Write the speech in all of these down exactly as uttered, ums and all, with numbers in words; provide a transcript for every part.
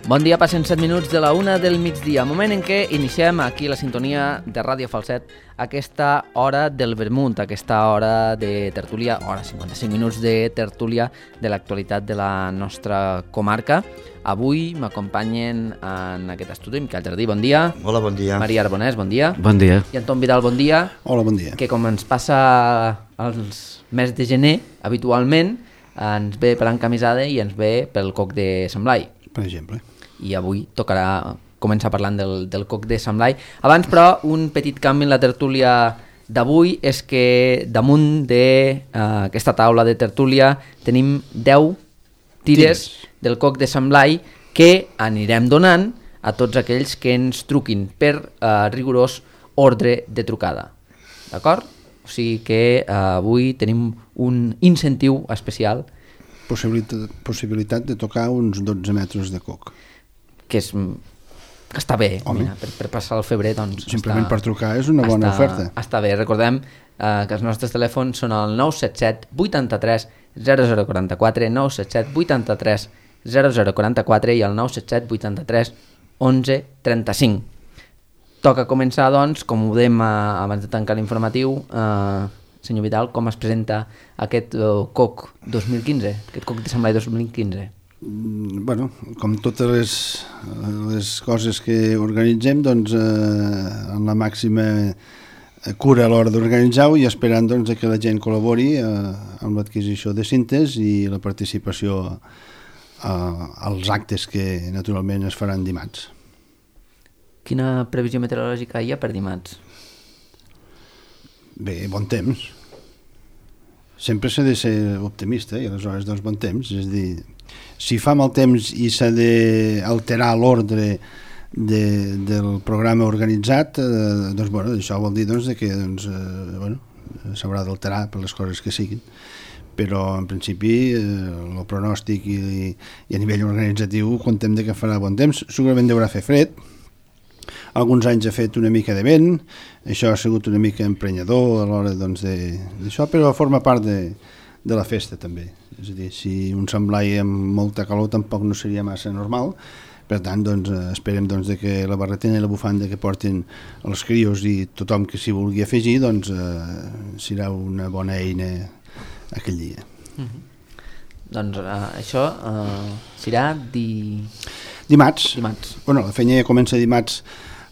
Bon dia, passen set minuts de la una del migdia, moment en què iniciem aquí la sintonia de Ràdio Falset aquesta hora del vermut, aquesta hora de tertúlia, hora cinquanta-cinc minuts de tertúlia de l'actualitat de la nostra comarca. Avui m'acompanyen en aquest estudi Miquel Jardí, bon dia. Hola, bon dia. Maria Arbonès, bon dia. Bon dia. I Anton Vidal, bon dia. Hola, bon dia. Que com ens passa als mes de gener, habitualment ens ve per encamisada i ens ve pel coc de Sant Blai. Per exemple. I avui tocarà començar parlant del, del coc de Sant Blai. Abans, però, un petit canvi en la tertúlia d'avui és que damunt d'aquesta uh, taula de tertúlia tenim deu tires, tires del coc de Sant Blai que anirem donant a tots aquells que ens truquin per uh, rigorós ordre de trucada. D'acord? O sigui que uh, avui tenim un incentiu especial. Possibilitat, possibilitat de tocar uns dotze metres de coc. Que, és, que està bé, mira, per, per passar el febrer, doncs... Simplement està, per trucar és una bona està, oferta. Està bé, recordem eh, que els nostres telèfons són el nou set set vuitanta-tres zero zero quaranta-quatre, nou set set vuitanta-tres zero zero quaranta-quatre i el nou set set vuitanta-tres onze trenta-cinc. Toca començar, doncs, com ho dèiem eh, abans de tancar l'informatiu, eh, senyor Vidal, com es presenta aquest eh, coc dos mil quinze, aquest coc de Sant Blai dos mil quinze? Bueno, com totes les, les coses que organitzem, doncs eh, amb la màxima cura a l'hora d'organitzar-ho i esperant doncs, que la gent col·labori eh, amb l'adquisició de cintes i la participació eh, als actes que naturalment es faran dimarts. Quina previsió meteorològica hi ha per dimarts? Bé, bon temps. Sempre s'ha de ser optimista i aleshores doncs bon temps, és a dir, si fa mal temps i s'ha d'alterar l'ordre de, del programa organitzat, eh, doncs bueno, això vol dir doncs, que doncs, eh, bueno, s'haurà d'alterar per les coses que siguin. Però en principi eh, el pronòstic i, i a nivell organitzatiu contem de que farà bon temps. Segurament deurà fer fred, alguns anys ha fet una mica de vent, això ha sigut una mica emprenyador a l'hora doncs, d'això, però forma part de, de la festa també. És a dir, si un Sant Blai amb molta calor tampoc no seria massa normal, per tant doncs, esperem doncs, que la barretina i la bufanda que portin els crios i tothom que s'hi vulgui afegir doncs, eh, serà una bona eina aquell dia. Mm-hmm. Doncs uh, això uh, serà di... dimarts. dimarts. Bueno, la feina ja comença dimarts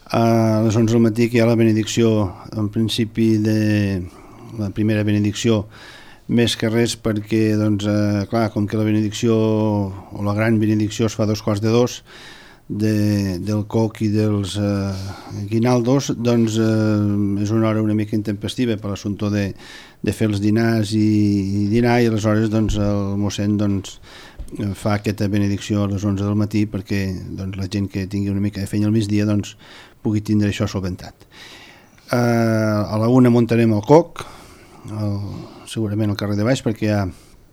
a les onze del matí, que hi ha la benedicció en principi de la primera benedicció, més que res perquè doncs, eh, clar, com que la benedicció o la gran benedicció es fa a dos quarts de dos de, del coc i dels eh, guinaldos, doncs eh, és una hora una mica intempestiva per l'assumpte de, de fer els dinars i, i dinar, i aleshores doncs, el mossèn doncs, fa aquesta benedicció a les onze del matí perquè doncs, la gent que tingui una mica de feina al migdia doncs, pugui tindre això solventat. Eh, a la una muntarem el coc, el, segurament al carrer de baix, perquè hi ha,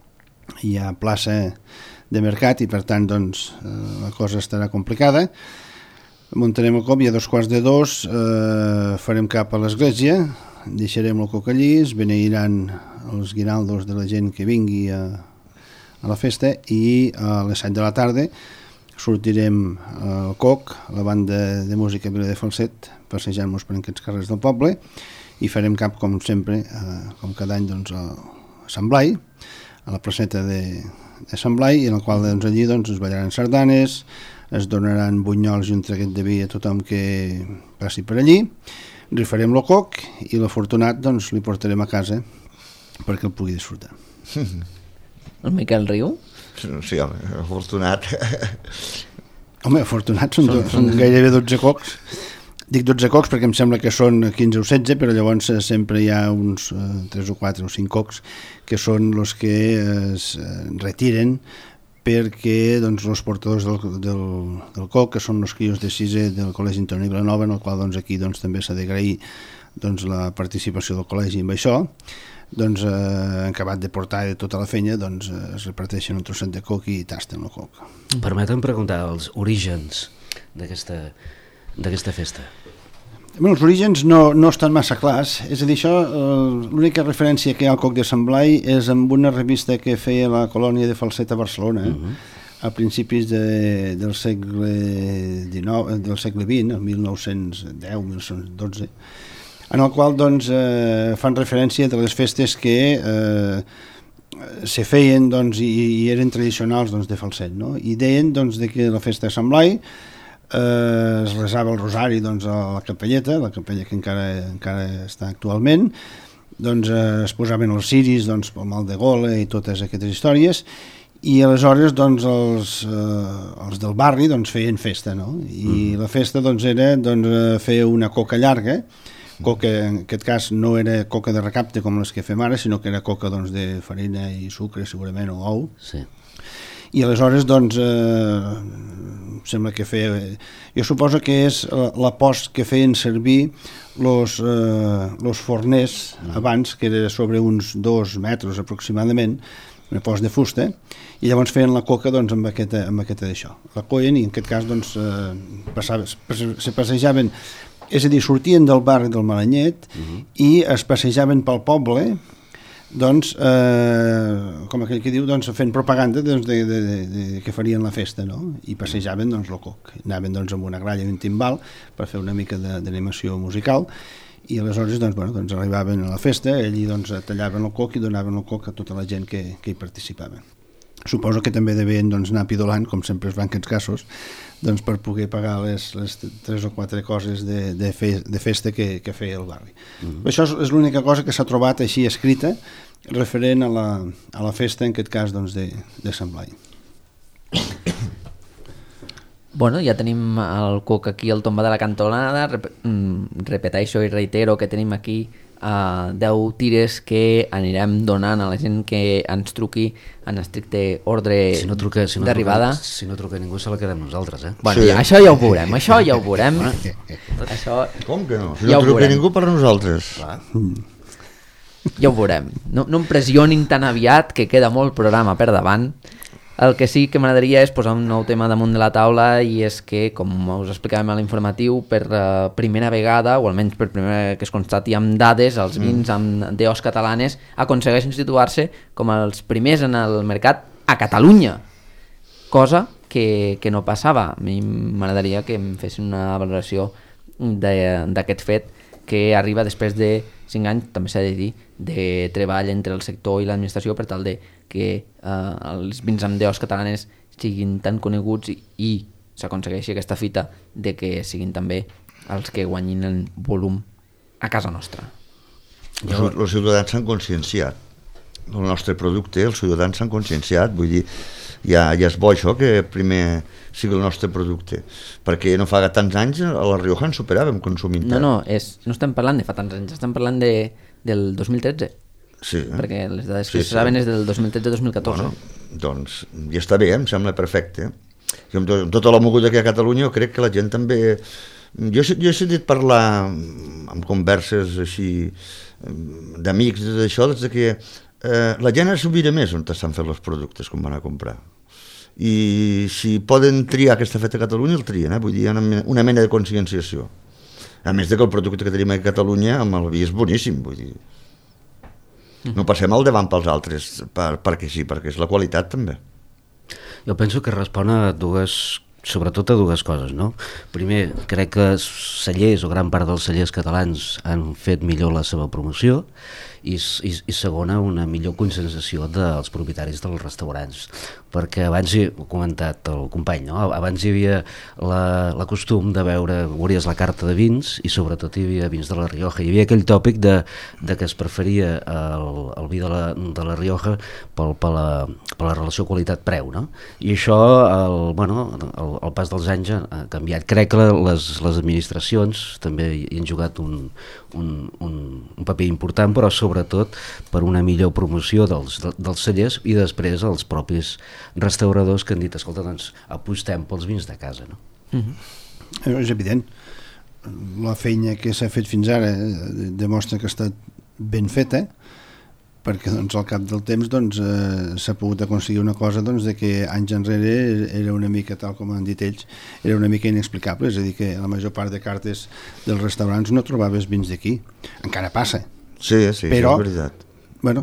hi ha plaça de mercat i per tant doncs, eh, la cosa estarà complicada. Muntarem el coc i a dos quarts de dos eh, farem cap a l'església, deixarem el coc allí, es beneiran els guinaldos de la gent que vingui a, a la festa i a les set de la tarda sortirem al coc, a la banda de música Vila de Falset, passejant-nos per aquests carrers del poble i farem cap, com sempre, eh, com cada any, doncs, a Sant Blai, a la placeta de, de Sant Blai, i en el qual doncs, allí doncs, es ballaran sardanes, es donaran bunyols i un traguet de vi a tothom que passi per allí, rifarem el coc i l'afortunat doncs, li portarem a casa perquè el pugui disfrutar. El Miquel riu? Sí, home, afortunat. Home, afortunat, són, do, són gairebé dotze cocs. Dic dotze cocs perquè em sembla que són quinze o setze, però llavors sempre hi ha uns eh, tres o quatre o cinc cocs que són els que es eh, retiren perquè doncs, els portadors del, del, del coc, que són els crios de sisè del Col·legi Antoni Vilanova, en el qual doncs, aquí doncs, també s'ha d'agrair doncs, la participació del col·legi amb això, doncs, eh, acabat de portar de tota la feina, doncs, eh, es reparteixen un trosset de coc i tasten el coc. Permetem preguntar els orígens d'aquesta d'aquesta festa. Bé, els orígens no, no estan massa clars, és a dir, això, eh, l'única referència que hi ha al coc de Sant Blai és amb una revista que feia la colònia de Falset a Barcelona, eh? uh-huh. a principis de, del segle dinou, del segle vint, el mil nou-cents deu mil nou-cents dotze, en el qual doncs, eh, fan referència de les festes que eh, se feien doncs, i, i eren tradicionals doncs, de Falset, no? I deien doncs, de que la festa de Sant Blai eh, es resava el rosari doncs, a la capelleta, la capella que encara, encara està actualment, doncs, eh, es posaven els ciris doncs, pel mal de gola i totes aquestes històries, i aleshores doncs, els, eh, els del barri doncs, feien festa, no? I mm. la festa doncs, era doncs, fer una coca llarga, coca, en aquest cas no era coca de recapte com les que fem ara, sinó que era coca doncs, de farina i sucre segurament o ou. Sí. I aleshores doncs eh, sembla que feia... Jo suposo que és la post que feien servir los, eh, los forners mm. abans, que era sobre uns dos metres aproximadament, una post de fusta, i llavors feien la coca doncs, amb aquesta, amb aquesta d'això. La coien i en aquest cas doncs, eh, passava, se passejaven, és a dir, sortien del barri del Malanyet uh-huh. i es passejaven pel poble doncs, eh, com aquell que diu, doncs, fent propaganda doncs, de, de, de, de que farien la festa, no? I passejaven doncs, el coc. Anaven doncs, amb una gralla i un timbal per fer una mica d'animació musical i aleshores doncs, bueno, doncs arribaven a la festa, allí doncs, tallaven el coc i donaven el coc a tota la gent que, que hi participava. Suposo que també devien doncs, anar pidolant, com sempre es van aquests casos, doncs, per poder pagar les, les tres o quatre coses de, de, fe, de festa que, que feia el barri. Mm-hmm. Això és, és l'única cosa que s'ha trobat així escrita referent a la, a la festa, en aquest cas, doncs, de, de Sant Blai. Bueno, ja tenim el coc aquí al tomba de la cantonada, Rep repeteixo i reitero que tenim aquí uh, deu tires que anirem donant a la gent que ens truqui en estricte ordre si no truca, si no d'arribada. Si no truca ningú se la quedem nosaltres, eh? Bueno, sí. ja, això ja ho veurem, això ja ho veurem. Això... Com que no? Si no ja truca ningú per nosaltres. Clar. Ja ho veurem. No, no em pressionin tan aviat, que queda molt programa per davant. El que sí que m'agradaria és posar un nou tema damunt de la taula i és que, com us explicàvem a l'informatiu, per uh, primera vegada, o almenys per primera que es constati amb dades, els vins amb D Os catalanes aconsegueixen situar-se com els primers en el mercat a Catalunya, cosa que, que no passava. A mi m'agradaria que em fessin una valoració d'aquest fet que arriba després de cinc anys, també s'ha de dir, de treball entre el sector i l'administració per tal de que eh, els vins amb D Os catalanes siguin tan coneguts i, i s'aconsegueixi aquesta fita de que siguin també els que guanyin el volum a casa nostra. Els, els ciutadans s'han conscienciat del nostre producte, els ciutadans s'han conscienciat, vull dir, ja, ja és bo això que primer sigui el nostre producte, perquè no fa tants anys a la Rioja ens superàvem consumint. No, no, és, no estem parlant de fa tants anys, estem parlant de, del dos mil tretze. Sí, eh? Perquè les dades que sí, se saben sí. és del dos mil tretze dos mil catorze. Bueno, doncs ja està bé, em sembla perfecte. Jo amb, to, amb tota la moguda que hi ha a Catalunya, jo crec que la gent també... Jo, jo he sentit parlar amb converses així d'amics d'això, des que eh, la gent es sobira més on estan fent els productes, com van a comprar. I si poden triar aquesta feta a Catalunya, el trien, eh? Vull dir, una, una mena de conscienciació. A més de que el producte que tenim a Catalunya amb el vi és boníssim, vull dir. No passem al davant pels altres, per, perquè sí, perquè és la qualitat també. Jo penso que respon a dues, sobretot a dues coses, no? Primer, crec que cellers o gran part dels cellers catalans han fet millor la seva promoció i, i, i segona, una millor conscienciació dels propietaris dels restaurants, perquè abans, hi he comentat el company, no? Abans hi havia la, la costum de veure, veuries la carta de vins i sobretot hi havia vins de la Rioja, hi havia aquell tòpic de, de que es preferia el, el vi de la, de la Rioja pel, per, la, per la relació qualitat-preu, no? I això, el, bueno, el, el pas dels anys ha canviat. Crec que les, les administracions també hi han jugat un, un, un, un paper important, però sobretot per una millor promoció dels, dels cellers i després els propis restauradors que han dit, escolta, doncs apostem pels vins de casa, no? Mm-hmm. És evident. La feina que s'ha fet fins ara demostra que ha estat ben feta, perquè doncs, al cap del temps doncs, eh, s'ha pogut aconseguir una cosa doncs, de que anys enrere era una mica, tal com han dit ells, era una mica inexplicable, és a dir, que la major part de cartes dels restaurants no trobaves vins d'aquí. Encara passa. Sí, sí, però, és veritat. Bueno,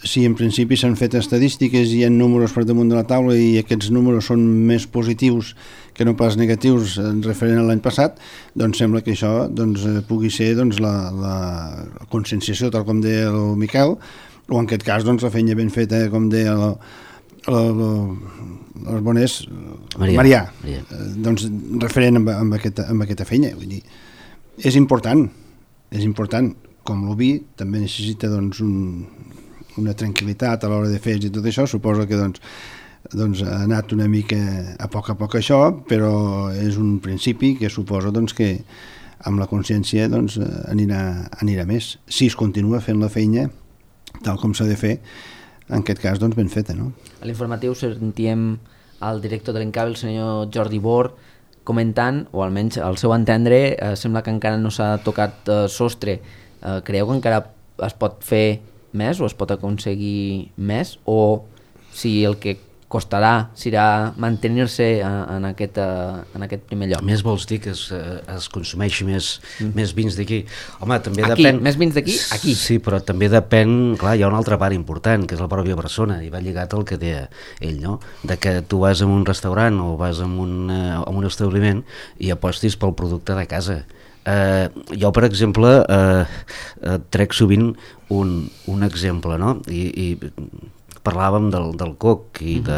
si en principi s'han fet estadístiques i hi ha números per damunt de la taula i aquests números són més positius que no pas negatius en referent a l'any passat, doncs sembla que això doncs, pugui ser doncs, la, la conscienciació, tal com deia el Miquel, o en aquest cas doncs, la feina ben feta, com deia el, el, el, el bonès Marià, Marià. Marià. Doncs referent amb, amb, aquesta, amb aquesta feina. Vull dir, és important, és important. Com l'oví també necessita doncs, un, una tranquil·litat a l'hora de fer i tot això, suposo que doncs, doncs, ha anat una mica a poc a poc això, però és un principi que suposo doncs, que amb la consciència doncs, anirà, anirà més. Si es continua fent la feina tal com s'ha de fer, en aquest cas doncs, ben feta. No? A l'informatiu sentíem el director de l'Encavi, el senyor Jordi Bor, comentant, o almenys al seu entendre, eh, sembla que encara no s'ha tocat eh, sostre. Eh, creieu que encara es pot fer més o es pot aconseguir més, o si el que costarà serà mantenir-se en aquest, en aquest primer lloc? Més vols dir que es, es consumeixi més, mm. més vins d'aquí? Home, també aquí, depèn... Més vins d'aquí? Aquí. Sí, però també depèn... Clar, hi ha una altra part important, que és la pròpia persona, i va lligat al que deia ell, no? De que tu vas a un restaurant o vas a un, a un establiment i apostis pel producte de casa. Uh, jo, per exemple, uh, uh, trec sovint un, un exemple, no? I, i parlàvem del, del coc i de,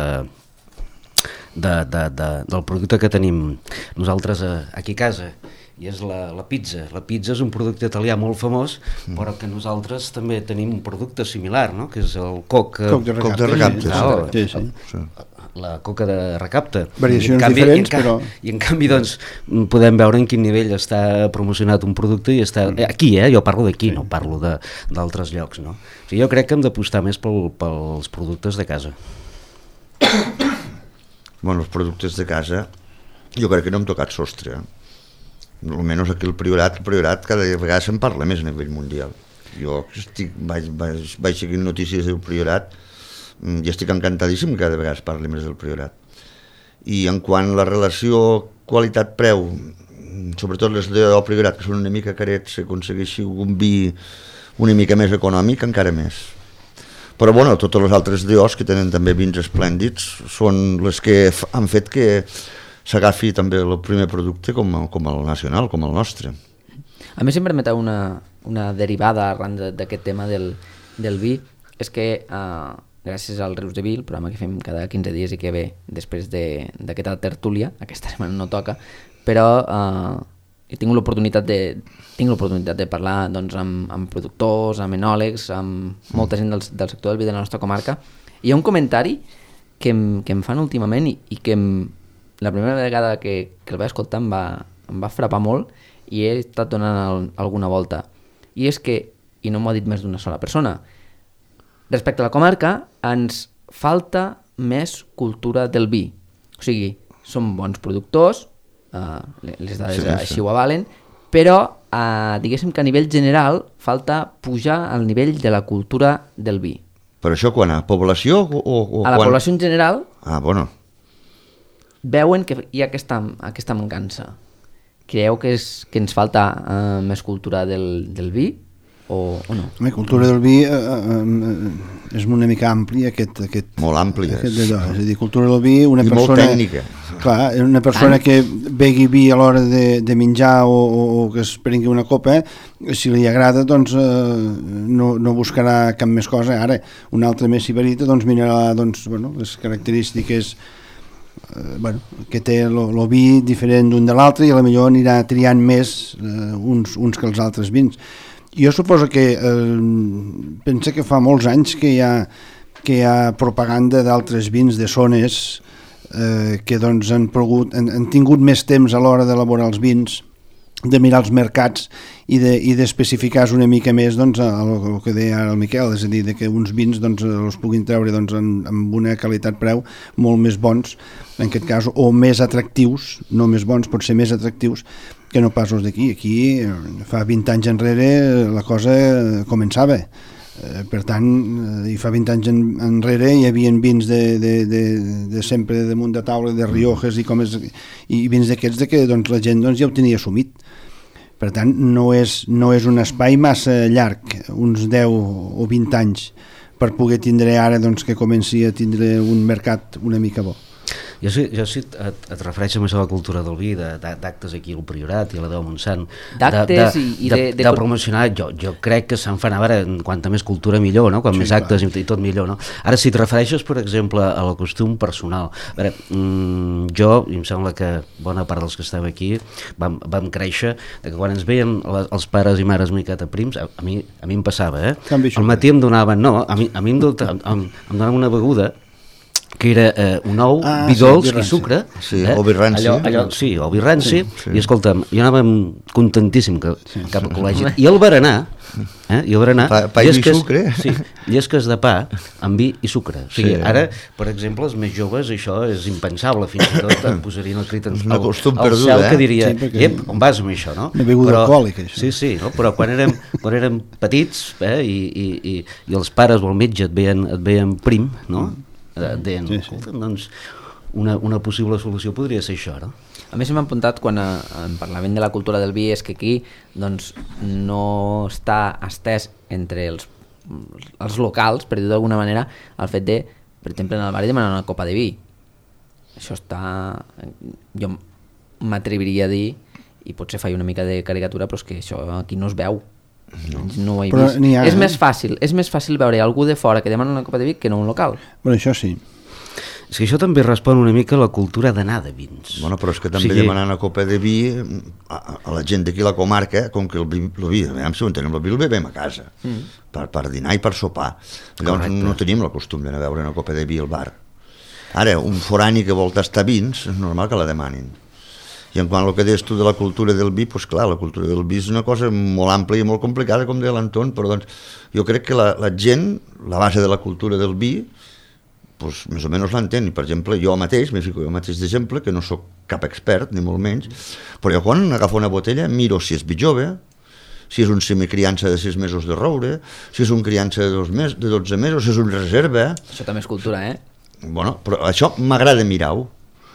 de, de, de, del producte que tenim nosaltres a, aquí a casa, i és la, la pizza. La pizza és un producte italià molt famós, mm. però que nosaltres també tenim un producte similar, no? Que és el coc, coc de recapte. De recapte no, sí, sí. sí. La coca de recapte. Variacions I canvi, diferents, i en, però... I en canvi, doncs, podem veure en quin nivell està promocionat un producte i està... Aquí, eh? Jo parlo d'aquí, sí. No parlo d'altres llocs, no? O sigui, jo crec que hem d'apostar més pel, pels productes de casa. Bueno, els productes de casa, jo crec que no hem tocat sostre. Almenys aquí el Priorat, el Priorat cada vegada se'n parla més a nivell mundial. Jo estic, vaig, vaig, vaig seguint notícies del Priorat i estic encantadíssim que cada vegada es parli més del Priorat. I en quant a la relació qualitat-preu, sobretot les del Priorat, que són una mica carets, aconsegueixi un vi una mica més econòmic, encara més. Però bueno, totes les altres D Os que tenen també vins esplèndids són les que han fet que s'agafi també el primer producte com, com el nacional, com el nostre. A més, si em permeteu una, una derivada arran d'aquest tema del, del vi, és que eh, gràcies al Rius de Vi, el programa que fem cada quinze dies i que ve després d'aquesta de, tertúlia, aquesta setmana no toca, però eh, he tingut l'oportunitat de, tinc l'oportunitat de parlar doncs, amb, amb productors, amb enòlegs, amb molta gent del, del sector del vi de la nostra comarca, i hi ha un comentari que em, que em fan últimament i, i que em, la primera vegada que, que el vaig escoltar em va, em va frapar molt i he estat donant el, alguna volta, i és que, i no m'ho ha dit més d'una sola persona, respecte a la comarca, ens falta més cultura del vi. O sigui, som bons productors, eh, les dades sí, així sí. ho avalen, però eh, diguéssim que a nivell general falta pujar al nivell de la cultura del vi. Però això quan? A població? O, o a la quan... població en general ah, bueno. veuen que hi ha aquesta, aquesta mancança. Creieu que, és, que ens falta eh, més cultura del, del vi? O, o no? La cultura del vi eh, eh, és una mica ampli aquest, aquest, molt ampli aquest és. És a dir, cultura del vi una i persona, molt tècnica clar, una persona ah. que begui vi a l'hora de, de menjar o, o, o que es prengui una copa, si li agrada doncs eh, no, no buscarà cap més cosa. Ara un altre més sibarita doncs mirarà doncs, bueno, les característiques eh, bueno, que té el vi diferent d'un de l'altre i a la millor anirà triant més eh, uns, uns que els altres vins. Jo suposo que eh, pensa que fa molts anys que hi ha, que hi ha propaganda d'altres vins de zones eh, que doncs han, pogut, han, han tingut més temps a l'hora d'elaborar els vins, de mirar els mercats i d'especificar de, una mica més doncs, el, el que deia ara el Miquel, és a dir, de que uns vins doncs, els puguin treure doncs, en, amb una qualitat-preu molt més bons, en aquest cas, o més atractius, no més bons, pot ser més atractius, que no pas els d'aquí. Aquí, fa vint anys enrere, la cosa començava. Eh, per tant, eh, i fa vint anys en, enrere hi havia vins de, de, de, de sempre damunt de taula, de Riojes i, com és, i vins d'aquests de que doncs, la gent doncs, ja ho tenia assumit. Per tant, no és, no és un espai massa llarg, uns deu o vint anys, per poder tindre ara doncs, que comenci a tindre un mercat una mica bo. Jo sí, jo sí et, et refereixo més a la cultura del vi, d'actes aquí al Priorat i a la Déu Montsant. D'actes i, i de, de, de, de promocionar, jo, jo crec que se'n fan, a veure, quanta més cultura millor, no? Quan sí, més actes clar. I tot millor, no? Ara, si et refereixes, per exemple, a la costum personal, a veure, mmm, jo, i em sembla que bona part dels que esteu aquí, vam, vam créixer, que quan ens veien les, els pares i mares miqueta prims, a, a, mi, a mi em passava, eh? Al matí em donaven, no, a mi, a mi em, em, em, em donaven una beguda que era eh, un ou, ah, vi dolç sí, i sucre, sí, eh? o vi ranci, allò, allò, sí, o vi ranci, sí, sí. I escolta'm, jo anava contentíssim que, sí, cap al col·legi, i el berenar, eh? I el berenar, pa, pa i llesques, sucre, sí, llesques de pa amb vi i sucre, o sigui, sí, ara, per exemple, els més joves això és impensable, fins i tot et posarien el crit al, al, al cel, que diria, sí, ep, on vas amb això, no? Una beguda alcohòlica, això. Sí, sí, no? Però quan érem, quan érem petits, eh, i, i, i, i els pares o el metge et veien, et veien prim, no? Mm. deien, sí, sí. Doncs una, una possible solució podria ser això, no? A més m'ha apuntat quan eh, en parlaven de la cultura del vi, és que aquí doncs, no està estès entre els, els locals, per dir-ho d'alguna manera, el fet de, per exemple, en el barri demanar una copa de vi. Això està... Jo m'atreviria a dir, i potser faig una mica de caricatura, però és que això aquí no es veu. No, no ho he vist. Ha, és, eh? més fàcil, és més fàcil veure algú de fora que demana una copa de vi que no un local. Bueno, això sí. És que això també respon una mica a la cultura d'anar de vins. Bueno, però és que també o sigui... demanar una copa de vi a, a la gent d'aquí a la comarca, com que el vi, el vi, a veure si ho entenem, el vi el bevem a casa, mm. per, per dinar i per sopar. Llavors correcte. No tenim la costum d'anar a veure una copa de vi al bar. Ara, un forani que vol tastar vins, és normal que la demanin. I en quant al que deies tu de la cultura del vi, doncs clar, la cultura del vi és una cosa molt àmplia i molt complicada, com deia l'Anton, però doncs jo crec que la, la gent, la base de la cultura del vi, doncs més o menys l'entén. I per exemple, jo mateix, m'he ficat jo mateix d'exemple, que no sóc cap expert, ni molt menys, però jo quan agafo una botella miro si és vi jove, si és un semicriança de sis mesos de roure, si és un criança de, dos mes, de dotze mesos, si és un reserva... Això també és cultura, eh? Bueno, però això m'agrada mirar-ho.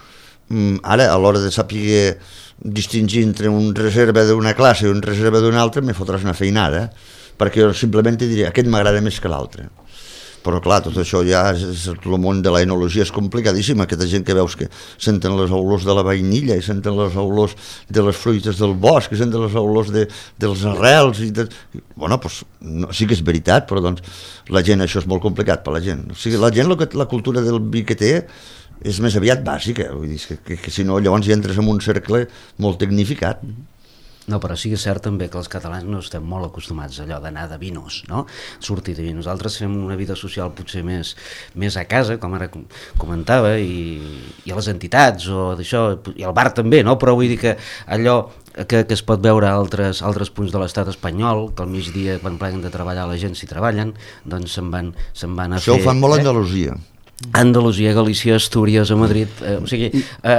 Ara, a l'hora de saber distingir entre un reserva d'una classe i un reserva d'una altra, me fotràs una feinada, perquè jo simplement te diré, aquest m'agrada més que l'altre. Però clar, tot això ja, és, el món de l'enologia és complicadíssim, aquesta gent que veus que senten les olors de la vainilla i senten les olors de les fruites del bosc i senten les olors de, dels arrels i de... bueno, doncs no, sí que és veritat, però doncs la gent, això és molt complicat per la gent. O sigui, la gent, la, la cultura del vi que té és més aviat bàsica, vull dir, que, que, que si no llavors hi entres en un cercle molt tecnificat. No, però sí que és cert també que els catalans no estem molt acostumats a allò d'anar de vinos, no? Sortir de vinos. Nosaltres fem una vida social potser més, més a casa, com ara comentava, i, i a les entitats, o d'això, i al bar també, no? Però vull dir que allò que, que es pot veure a altres, altres punts de l'estat espanyol, que al migdia, quan pleguen de treballar la gent s'hi treballen, doncs se'n van, se'n van a això fer... Això ho fan molt a eh? Andalusia. Andalusia, Galícia, Astúries, a Madrid, eh, o sigui, eh,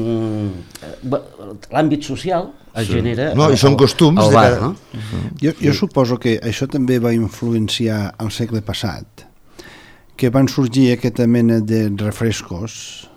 eh, l'àmbit social es sí. genera no, al, i són costums al bar, de... no? Uh-huh. Jo, jo suposo que això també va influenciar al segle passat, que van sorgir aquesta mena de refrescos,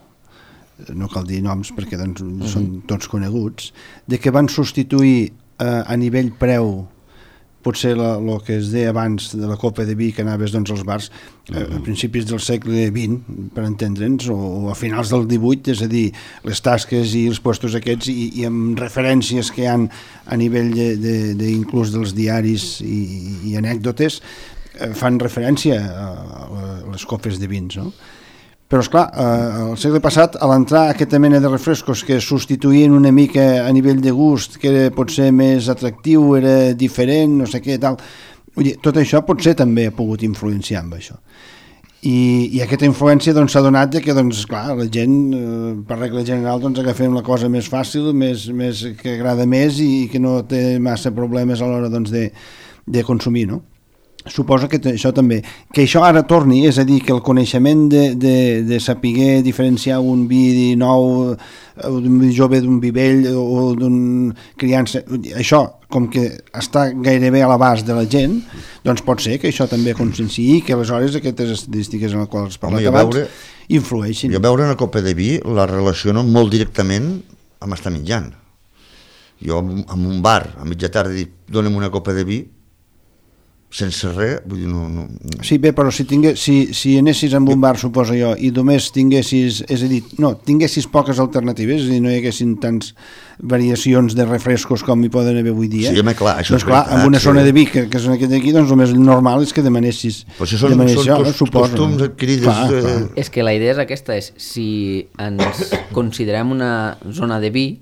no cal dir noms perquè doncs, uh-huh. són tots coneguts, de que van substituir eh, a nivell preu potser el que es deia abans de la copa de vi que anaves doncs, als bars eh, a principis del segle vint, per entendre'ns, o, o a finals del divuit, és a dir, les tasques i els puestos aquests i, i amb referències que hi ha a nivell de, de, de inclús dels diaris i, i anècdotes eh, fan referència a, a les copes de vins, no? Però, esclar, eh, al segle passat, a l'entrar aquesta mena de refrescos que substituïen una mica a nivell de gust, que era potser més atractiu, era diferent, no sé què, tal... Vull dir, tot això potser també ha pogut influenciar amb això. I, i aquesta influència doncs, s'ha donat que, doncs, clar, la gent, eh, per regla general, doncs, agafem la cosa més fàcil, més, més que agrada més i que no té massa problemes a l'hora doncs, de, de consumir, no? Suposo que això també, que això ara torni, és a dir, que el coneixement de, de, de saber diferenciar un vi nou, d'un vi jove d'un vi vell o d'un criança, això com que està gairebé a l'abast de la gent, doncs pot ser que això també conscienciï que aleshores aquestes estadístiques en les quals has parlat abans influeixin. Jo beure una copa de vi la relaciono molt directament amb estar menjant. Jo en un bar a mitja tarda dic, dona'm una copa de vi, sense res, vull dir, no... no... Sí, bé, però si, tingués, si, si anessis amb un bar, suposo jo, i només tinguessis, és a dir, no, tinguessis poques alternatives, és a dir, no hi haguessin tants variacions de refrescos com hi poden haver avui dia. Sí, home, clar, això doncs és clar, veritat, en una sí. zona de Vic, que, que és aquest d'aquí, doncs el més normal és que demanessis... Però això són, demanessis, són jo, cost, suposo, costums no? adquirides... Clar, eh, clar. És que la idea és aquesta, és si ens considerem una zona de vi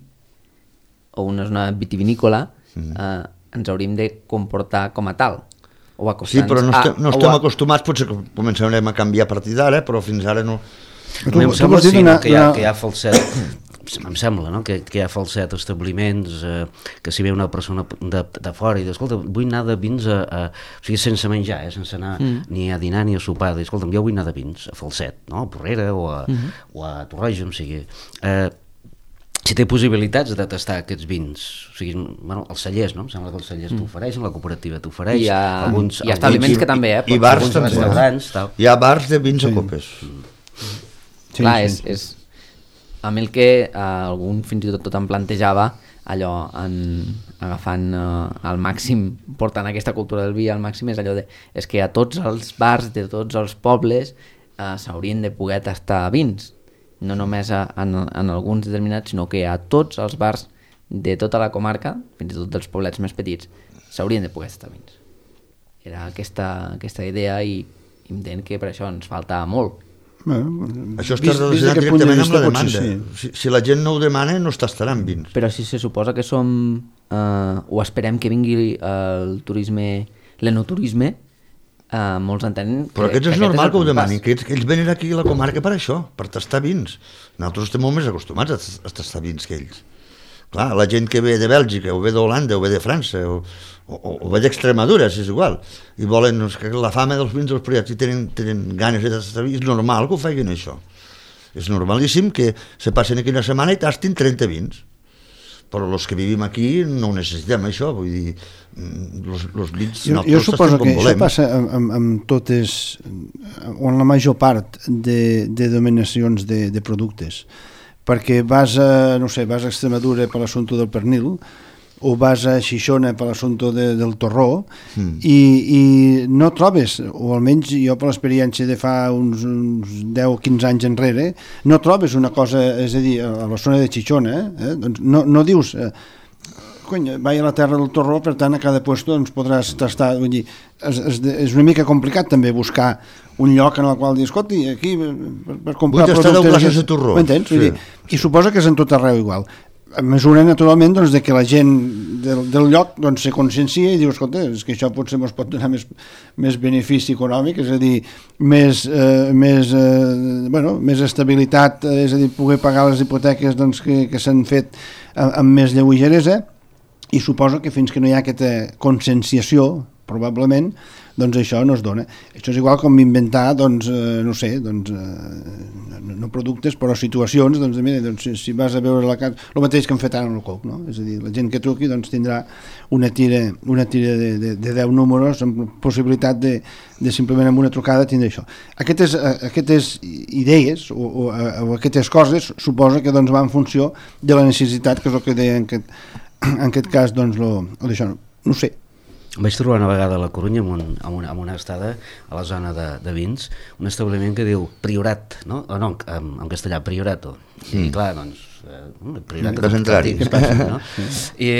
o una zona vitivinícola, mm. eh, ens hauríem de comportar com a tal. O sí, però no estem, no estem a... acostumats, potser que començarem a canviar a partir d'ara, però fins ara no... Tu, em sembla sí, no, que, hi ha, que hi ha falset, em sembla, no? que, que hi ha falset establiments, eh, que si ve una persona de, de fora i diu, escolta, vull anar de vins a, a, o sigui, sense menjar, eh, sense anar mm. ni a dinar ni a sopar, diu, escolta, jo vull anar de vins a Falset, no? A Porrera o a, mm-hmm. o a Torroja, o sigui... Eh, si té possibilitats de tastar aquests vins, o sigui, bueno, els cellers, no? Em sembla que els cellers mm. t'ofereixen, la cooperativa t'ofereix, hi ha, alguns, hi ha establiments alguns, que també, eh? I, i bars alguns també. Restaurants, tal. Hi ha bars de vins sí. a copes. Sí, clar, sí, és, sí. és a mi el que eh, algun fins i tot, tot em plantejava allò en, agafant eh, al màxim, portant aquesta cultura del vi al màxim, és allò de, és que a tots els bars de tots els pobles eh, s'haurien de poder tastar vins, no només a, en, en alguns determinats, sinó que a tots els bars de tota la comarca, fins i tot dels poblets més petits, s'haurien de poder tastar vins. Era aquesta, aquesta idea i entenc que per això ens falta molt. Bueno, això està relacionat directament amb la demanda. Sí. Si, si la gent no ho demana, no es tastaran vins. Però si se suposa que som, eh, o esperem que vingui el turisme, l'enoturisme, Uh, molts entenen que, però aquests és que normal és que ho demanin, pas. que ells, que ells venen aquí a la comarca per això, per tastar vins. Nosaltres estem molt més acostumats a, a tastar vins que ells. Clar, la gent que ve de Bèlgica o ve d'Holanda o ve de França o, o, o ve d'Extremadura, si és igual, i volen doncs, que la fama dels vins dels priats i tenen, tenen ganes de tastar vins, és normal que ho facin això. És normalíssim que se passen aquí una setmana i tastin trenta vins. Però els que vivim aquí no ho necessitem, això, vull dir, els vins jo, jo suposo que això passa amb, amb, amb totes, o en la major part de, de dominacions de, de productes, perquè vas a, no sé, vas a Extremadura per l'assumpte del pernil, o vas a Xixona per l'assumpte de, del torró, mm. i, i no trobes, o almenys jo per l'experiència de fa uns, uns deu o quinze anys enrere, no trobes una cosa, és a dir, a la zona de Xixona, eh? doncs no, no dius, eh, cony, vaig a la terra del torró, per tant a cada puesto doncs, podràs tastar, vull dir, és, és, és una mica complicat també buscar un lloc en el qual dir, escolti, aquí per, per comprar vull tastar deu classes de torró. M'entens? Sí. I suposa que és en tot arreu igual. A mesura, naturalment, doncs, de que la gent del, del lloc doncs, se consciencia i diu, escolta, és que això potser ens pot donar més, més benefici econòmic, és a dir, més, eh, més, eh, bueno, més estabilitat, eh, és a dir, poder pagar les hipoteques doncs, que, que s'han fet amb, amb més lleugeresa, i suposo que fins que no hi ha aquesta conscienciació, probablement, doncs això no es dona. Això és igual com inventar, doncs, eh, no sé, doncs, eh, no, no productes, però situacions, doncs, mira, doncs, si, si vas a veure la casa, el mateix que han fet ara amb el coc, no? És a dir, la gent que truqui doncs, tindrà una tira, una tira de, de, de deu números amb possibilitat de, de simplement amb una trucada tindre això. Aquestes, aquestes idees o, o, o aquestes coses suposa que doncs, va en funció de la necessitat, que és el que deia en aquest, en aquest cas, doncs, lo, o d'això, no ho sé. Vaig trobar una vegada a la Corunya amb, un, amb, una, amb una estada a la zona de, de vins, un establiment que diu Priorat, no? O no, en, en castellà, Priorato. I clar, doncs, eh, Priorato... Descentrari. No? I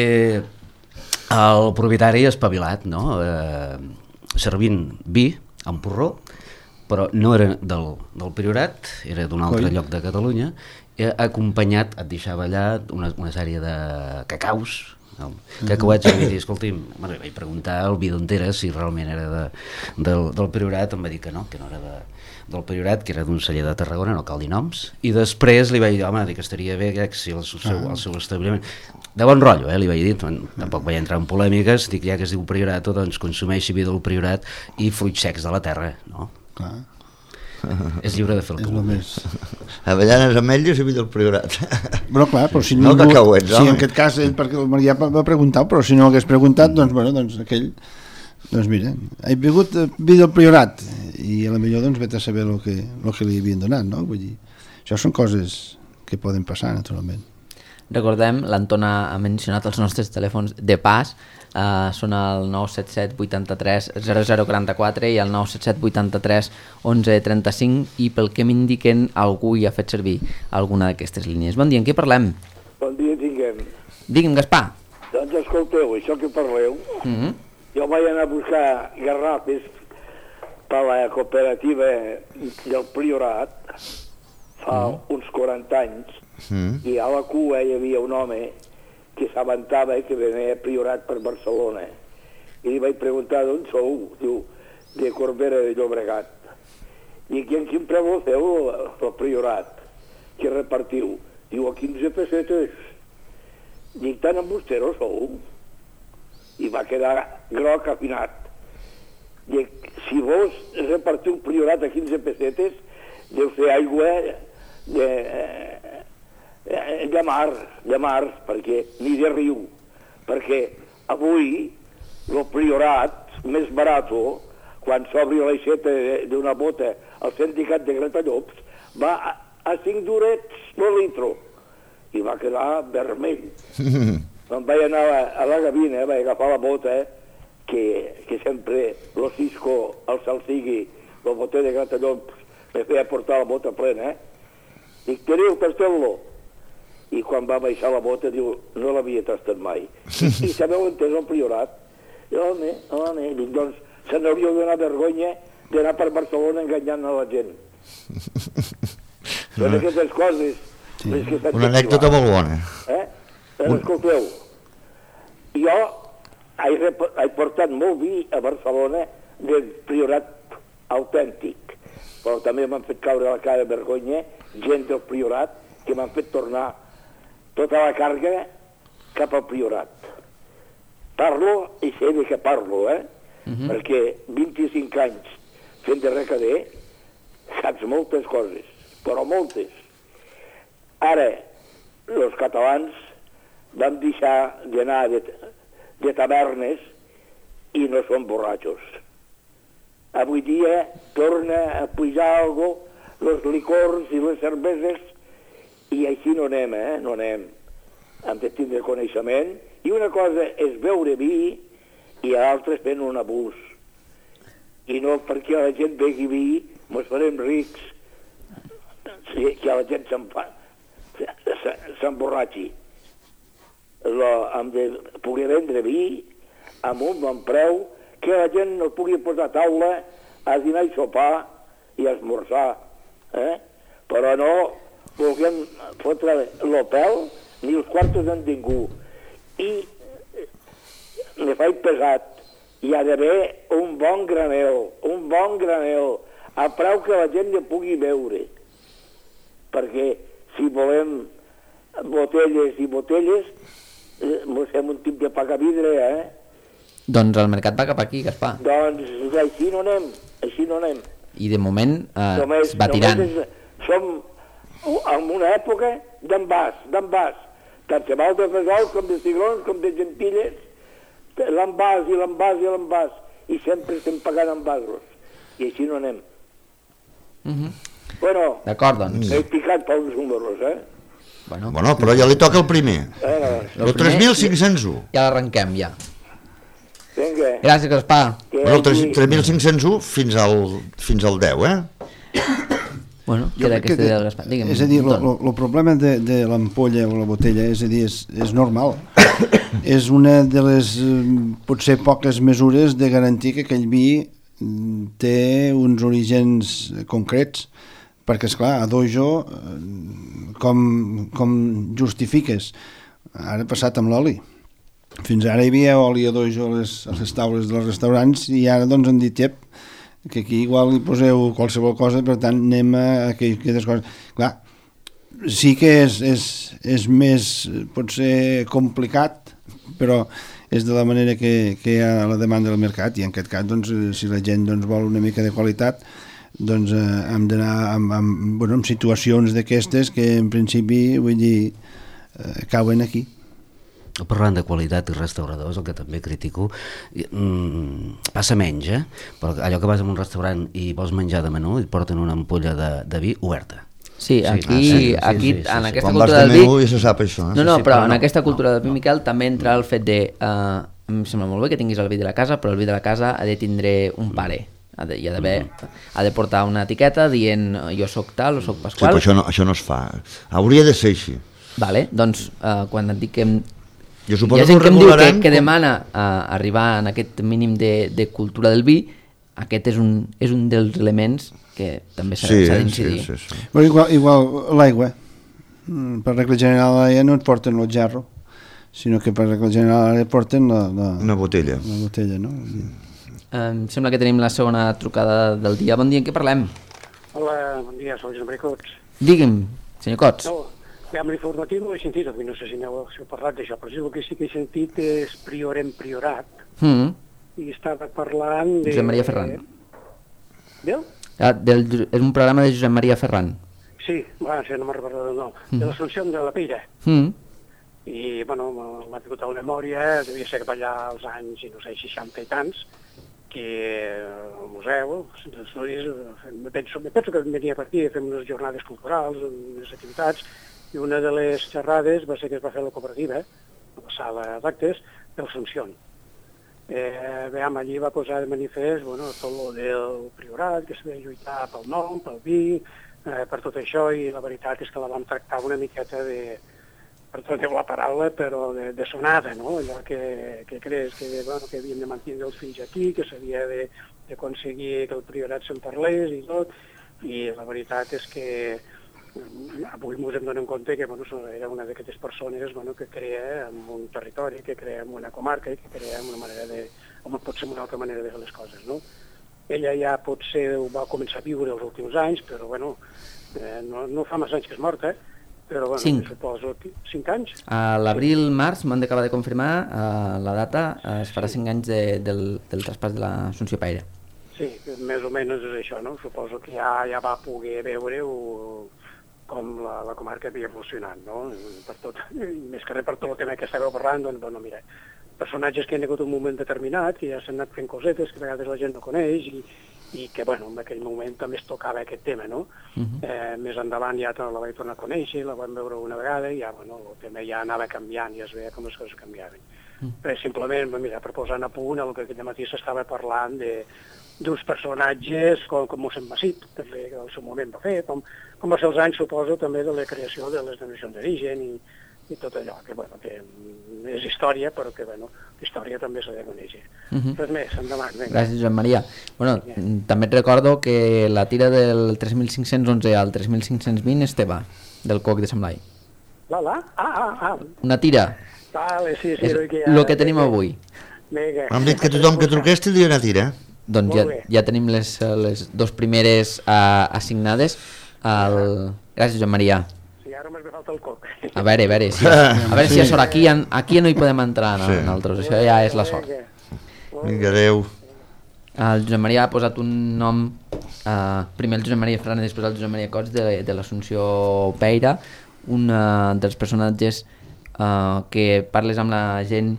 el propietari espavilat, no? Eh, servint vi amb porró, però no era del, del Priorat, era d'un altre Coi. lloc de Catalunya, i acompanyat, et deixava allà una, una sèrie de cacaus, no? Que, que ho vaig dir, escolti, bueno, vaig preguntar al vi d'on era, si realment era de, del, del Priorat, em va dir que no, que no era de, del Priorat, que era d'un celler de Tarragona, no cal dir noms, i després li vaig dir, home, que estaria bé que si el seu, el seu establiment, de bon rotllo, eh, li vaig dir, tampoc vaig entrar en polèmiques, dic, ja que es diu Priorato, doncs consumeixi vi del Priorat i fruits secs de la terra, no? Clar. És lliure de fer el que vol. Més... Avellanes, ametlles i vi del Priorat. Però clar, però si no ningú... cacauets, si en aquest cas ell, perquè el Marià va preguntar, però si no hagués preguntat, doncs, bueno, doncs aquell... Doncs mira, he begut vi del Priorat i a la millor doncs vet a saber el que, el que li havien donat, no? Vull dir, això són coses que poden passar, naturalment. Recordem, l'Anton ha mencionat els nostres telèfons de pas, uh, són el nou set set vuitanta-tres zero zero quaranta-quatre i el nou set set vuitanta-tres onze trenta-cinc, i pel que m'indiquen algú hi ha fet servir alguna d'aquestes línies. Bon dia, en què parlem? Bon dia tinguem. Digui'm, Gaspar. Doncs escolteu, això que parleu, Mm -hmm. jo vaig anar a buscar garrafes per la cooperativa del Priorat fa mm. uns quaranta anys, mm. i a la cua hi havia un home que s'avantava que venia Priorat per Barcelona, i li vaig preguntar d'on sou, diu, de Corbera de Llobregat. I en quin preu feu el Priorat? Que repartiu? Diu, a quinze pessetes. Dic, tan embustero sou? I va quedar groc afinat. Dic, si vos repartiu Priorat a quinze pessetes, deu ser aigua de, de mar, de mar, perquè ni de riu, perquè avui el Priorat més barat, quan s'obri l'aixeta d'una bota al sindicat de Gratallops, va a, a cinc durets per litro, i va quedar vermell. Me'n vaig anar a la, a la gavina, vaig agafar la bota, que, que sempre lo Cisco, el Salsigui, el boter de Gratallops, me feia portar la bota plena, eh? Dic, teniu, tasteu-lo. I quan va baixar la bota, diu, no l'havia tastat mai. I, i sabeu on és el Priorat? I, home, home, dic, doncs, se n'hauria donar vergonya d'anar per Barcelona enganyant a la gent. Són aquestes coses. Sí. Una anècdota molt bona. Eh? Un... Escolteu, jo he, he portat molt vi a Barcelona del Priorat autèntic, però també m'han fet caure la cara de vergonya gent del Priorat que m'han fet tornar tota la càrrega cap al Priorat. Parlo i sé de què parlo, eh? Uh-huh. Perquè vint-i-cinc anys fent de recader saps moltes coses, però moltes. Ara, els catalans vam deixar d'anar de, de tavernes i no som borratxos. Avui dia torna a pujar algo els licors i les cerveses, i així no anem, eh? No anem. Hem de tindre coneixement, i una cosa és beure vi i l'altra és fent un abús. I no perquè la gent begui vi, ens farem rics, sí, que la gent s'emborratxi. Hem de poder vendre vi amb un bon preu, que la gent no pugui posar a taula a dinar i sopar i a esmorzar, eh? Però no vulguem fotre el pèl ni els quartos en ningú. I me faig pesat. Hi ha d'haver un bon granel, un bon granel, a preu que la gent ja pugui veure. Perquè si volem botelles i botelles, eh, fem un tip de pagavidre, eh? Doncs el mercat va cap aquí, Gaspar. Doncs així no anem, així no anem. I de moment eh, només, es va tirant. És, som en una època d'envàs, d'envàs. Tant se val de fesol com de cigrons, com de gentilles, l'envàs i l'envàs i l'envàs. I sempre estem pagant envasos. I així no anem. Uh-huh. Bueno, d'acord, doncs. he picat per uns números, eh? Bueno, bueno, però ja li toca el primer. Eh, el tres mil cinc-cents u. Ja l'arrenquem, ja. Vinga. Gràcies, Gaspar. Bueno, el tres mil cinc-cents u fins al, fins al deu, eh? Bueno, queda aquesta idea del Gaspar. Digue'm, és a dir, el problema de, de l'ampolla o la botella, és a dir, és, és normal. És una de les, potser, poques mesures de garantir que aquell vi té uns orígens concrets. Perquè, esclar, a dojo, com, com justifiques? Ara ha passat amb l'oli. Fins ara hi havia oli a dojo a les, a les taules dels restaurants i ara doncs han dit, ep, que aquí igual hi poseu qualsevol cosa, per tant anem a aquestes coses. Clar, sí que és, és, és més, pot ser complicat, però és de la manera que, que hi ha la demanda del mercat, i en aquest cas, doncs, si la gent doncs, vol una mica de qualitat, doncs eh, hem d'anar amb, amb, bueno, amb situacions d'aquestes que en principi, vull dir, eh, cauen aquí. Parlant de qualitat i restauradors, el que també critico, mmm, passa menys, eh? Però allò que vas a un restaurant i vols menjar de menú i et porten una ampolla de, de vi oberta. Sí, aquí, ah, sí, aquí sí, sí, sí, en sí. aquesta Quan vas cultura de del vi... menú ja se sap això. Eh? No, no, sí, però però en no. aquesta cultura del vi, Miquel, també entra el fet de... Uh, em sembla molt bé que tinguis el vi de la casa, però el vi de la casa ha de tindre un pare. Ha de, hi ha d'haver, ha de portar una etiqueta dient jo sóc tal o sóc Sí, Pasqual. però això no, això no es fa. Hauria de ser així. Vale, doncs uh, quan et dic que... Em... Jo Hi suposo ha que gent ho que em diu que, regularan... que com- demana uh, arribar en aquest mínim de, de cultura del vi. Aquest és un, és un dels elements que també s'ha Sí, s'ha sí, d'incidir. sí, sí. Però igual, igual l'aigua, mm, per regla general ja no et porten el gerro, sinó que per regla general et porten la, la, Una botella. la botella, no? Em sembla que tenim la segona trucada del dia. Bon dia, en què parlem? Hola, bon dia, soc Josep Maria Cots. Digui'm, senyor Cots. No, bé, amb l'informatiu no he sentit, avui no sé si n'heu si heu parlat d'això, però sí, el que sí que he sentit és priorem priorat, Mm. i estava parlant de... Josep Maria Ferran. Déu? Ah, del, és un programa de Josep Maria Ferran. Sí, bueno, sí, no me'n recordo del nom, de l'Assumpció de la Pira. Mm. I, bueno, m'ha tingut a la memòria, devia ser cap allà als anys, no sé, seixanta i tants, que al museu, d'estudis, penso, penso que venia per aquí, fem unes jornades culturals, unes activitats, i una de les xerrades va ser que es va fer la cooperativa, a la sala d'actes, d'Assumpció. Eh, veiem, allí va posar de manifest, bueno, tot el del priorat, que s'havia de lluitar pel nom, pel vi, eh, per tot això, i la veritat és que la vam tractar una miqueta de, perdoneu la paraula, però de, de sonada, no? Allò que, que creus que, bueno, que havíem de mantenir els fills aquí, que s'havia de- d'aconseguir que el priorat se'n parlés i tot, i la veritat és que mm, avui ens hem donat compte que, bueno, era una d'aquestes persones, bueno, que crea en un territori, que crea en una comarca i que crea en una manera de... com pot ser una altra manera de fer les coses, no? Ella ja potser ho va començar a viure els últims anys, però, bueno, eh, no, no fa massa anys que és morta, però, bueno, Cinc. suposo que cinc anys. A l'abril-març m'han d'acabar de confirmar uh, la data, uh, es farà cinc anys de, del, del traspàs de l'Assumpció Paire. Sí, més o menys és això, no? Suposo que ja, ja va poder veure-ho com la, la comarca havia evolucionat, no? Per tot, més que res per tot el tema que estàveu parlant, doncs, bueno, mira, personatges que han hagut un moment determinat, que ja s'han anat fent cosetes que a vegades la gent no coneix i, i que, bueno, en aquell moment també es tocava aquest tema, no? Uh -huh. eh, més endavant ja la vaig tornar a conèixer, la vam veure una vegada i ja, bueno, el tema ja anava canviant, ja es veia com les coses canviaven. Uh -huh. Però simplement, mira, per posar a punt el que aquest matí s'estava parlant de d'uns personatges com, com mossèn Masip, també que al seu moment va fer, com, com va ser els anys, suposo, també de la creació de les denominacions d'origen i, i tot allò, que, bueno, que és història, però que, bueno, la història també s'ha de conèixer. Uh -huh. Res més, endavant, vinga. Gràcies, Josep Maria. Bueno, també et recordo que la tira del tres mil cinc-cents onze al tres mil cinc-cents vint és teva, del Coc de Sant Blai. La, la? Ah, ah, ah. Una tira, Vale, sí, sí. és el que, el que tenim avui. Vinga. M'han dit que tothom que truqués tindria una tira. Doncs Molt ja, bé. ja tenim les, les dos primeres uh, assignades. El... Gràcies, Josep Maria. Sí, ara només me falta el coc. A veure, a veure, si, a veure si hi ha sort. Aquí, en, aquí no hi podem entrar, no, Sí. nosaltres. Això ja és la sort. Vinga. Vinga, adeu. El Josep Maria ha posat un nom, uh, primer el Josep Maria Ferran i després el Josep Maria Cots de, de l'Assumpció Peira, un uh, dels personatges uh, que parles amb la gent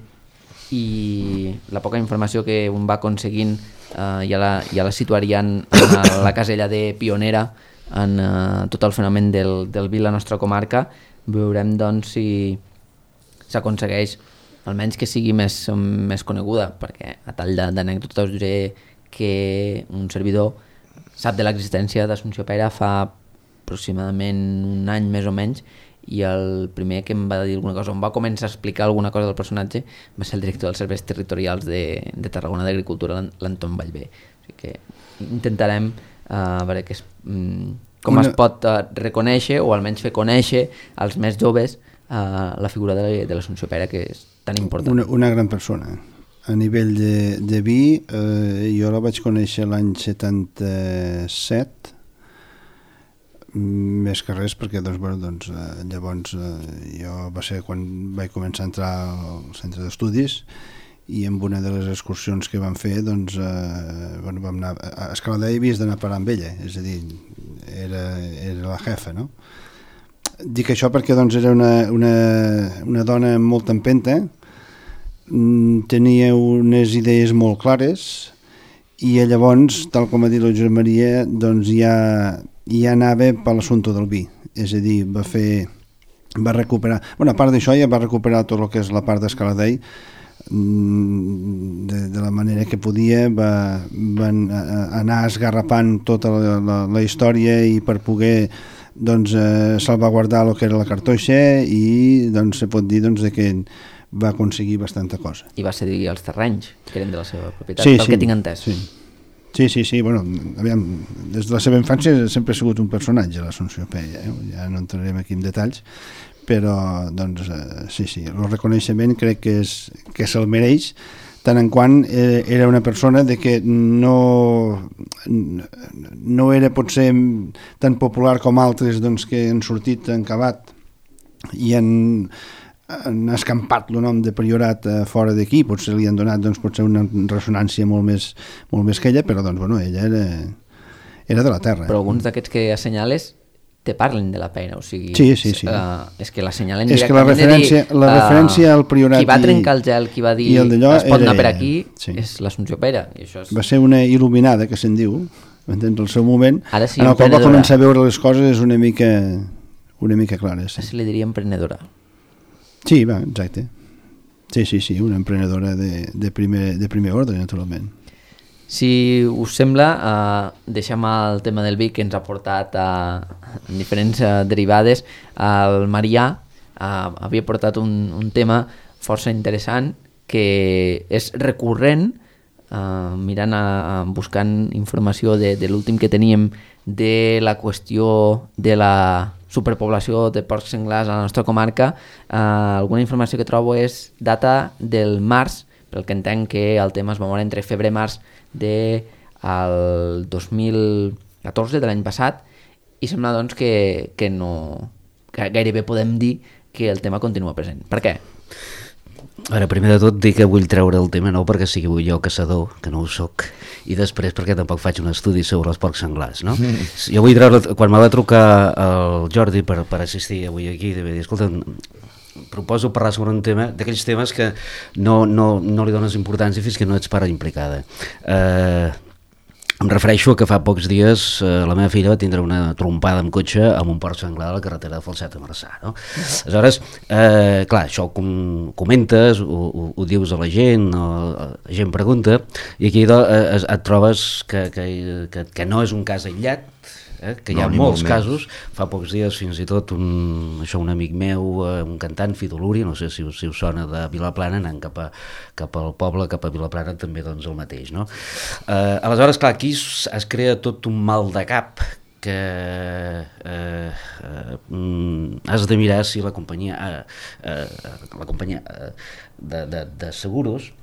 i la poca informació que un va aconseguint uh, ja, la, ja la situaria en la, la casella de pionera en uh, tot el fenomen del, del vi a la nostra comarca. Veurem doncs si s'aconsegueix almenys que sigui més, més coneguda, perquè a tall de- d'anècdota us diré que un servidor sap de l'existència d'Assumpció Peira fa aproximadament un any més o menys, i el primer que em va dir alguna cosa, em va començar a explicar alguna cosa del personatge, va ser el director dels serveis territorials de, de Tarragona d'Agricultura, l'An- l'Anton Vallvé. O sigui que intentarem uh, veure que es, mm, com Una- es pot uh, reconèixer o almenys fer conèixer als més joves uh, la figura de, de l'Assumpció Peira, que és tan important. Una, una gran persona. A nivell de, de vi, eh, jo la vaig conèixer l'any setanta-set, més que res perquè doncs, bueno, doncs, eh, llavors eh, jo va ser quan vaig començar a entrar al centre d'estudis i amb una de les excursions que vam fer doncs, eh, bueno, vam anar a Escalada i havies d'anar a parar amb ella, és a dir, era, era la jefa, no? Dic això perquè doncs, era una, una, una dona amb molta empenta, mm, tenia unes idees molt clares i llavors, tal com ha dit el Josep Maria, doncs ja, ja anava per l'assumpte del vi, és a dir, va fer, va recuperar, bueno, a part d'això ja va recuperar tot el que és la part d'Escaladei, de, de la manera que podia, va, van anar esgarrapant tota la, la, la història i per poder doncs, eh, salvaguardar el que era la cartoixa i doncs se pot dir doncs, que va aconseguir bastanta cosa. I va cedir els terrenys, que eren de la seva propietat, sí, pel sí, que tinc entès. Sí. sí, sí, sí, bueno, aviam, des de la seva infància sempre ha sigut un personatge, l'Assumpció Peia, eh? Ja no entrarem aquí en detalls, però, doncs, eh, sí, sí, el reconeixement crec que, és, que se'l mereix, tant en quant eh, era una persona de que no, no era potser tan popular com altres doncs, que han sortit en cavat i han han escampat el nom de priorat eh, fora d'aquí, potser li han donat doncs, potser una ressonància molt més, molt més que ella, però doncs, bueno, ella era, era de la terra. Però alguns d'aquests que assenyales te parlen de la pena, o sigui, sí, sí, sí. Uh, és que l'assenyalen és que la referència, de dir, la referència al priorat qui va trencar el gel, qui va dir es pot anar per aquí, sí. És l'Assumpció Pera. I això és... Va ser una il·luminada, que se'n diu, m'entens, el seu moment, ara sí, en el qual va començar a veure les coses una mica, una mica clares. Sí. Ara se li diria emprenedora. Sí, va, exacte. Sí, sí, sí, una emprenedora de, de, primer, de primer ordre, naturalment. Si us sembla, uh, deixem el tema del vi que ens ha portat a uh, diferents uh, derivades. El Marià uh, havia portat un, un tema força interessant que és recurrent, uh, mirant, a, a, buscant informació de, de l'últim que teníem de la qüestió de la superpoblació de porcs senglars a la nostra comarca. Eh, alguna informació que trobo és data del març, pel que entenc que el tema es va moure entre febrer i març del dos mil catorze, de l'any passat, i sembla doncs que, que no que gairebé podem dir que el tema continua present. Per què? Ara, primer de tot, dir que vull treure el tema no perquè sigui jo caçador, que no ho soc, i després perquè tampoc faig un estudi sobre els porcs senglars, no? Mm. Jo vull treure, quan me va trucar el Jordi per, per assistir avui aquí, de dir, escolta, proposo parlar sobre un tema, d'aquells temes que no, no, no li dones importància fins que no ets part implicada. Eh... Em refereixo a que fa pocs dies eh, la meva filla va tindre una trompada amb cotxe amb un porc senglar a la carretera de Falset a Marçà, no? Aleshores, eh, clar, això ho com, comentes, ho, ho, ho dius a la gent, o, la gent pregunta, i aquí do, eh, et trobes que, que, que, que no és un cas aïllat, eh, que hi ha no, molts casos. Fa pocs dies fins i tot un, això, un amic meu, eh, un cantant, Fidoluri, no sé si, si us sona, de Vilaplana, anant cap, a, cap al poble, cap a Vilaplana, també doncs el mateix, no? Eh, aleshores, clar, aquí es, es crea tot un mal de cap que eh, eh, has de mirar si la companyia, eh, eh, la companyia eh, de, de, de seguros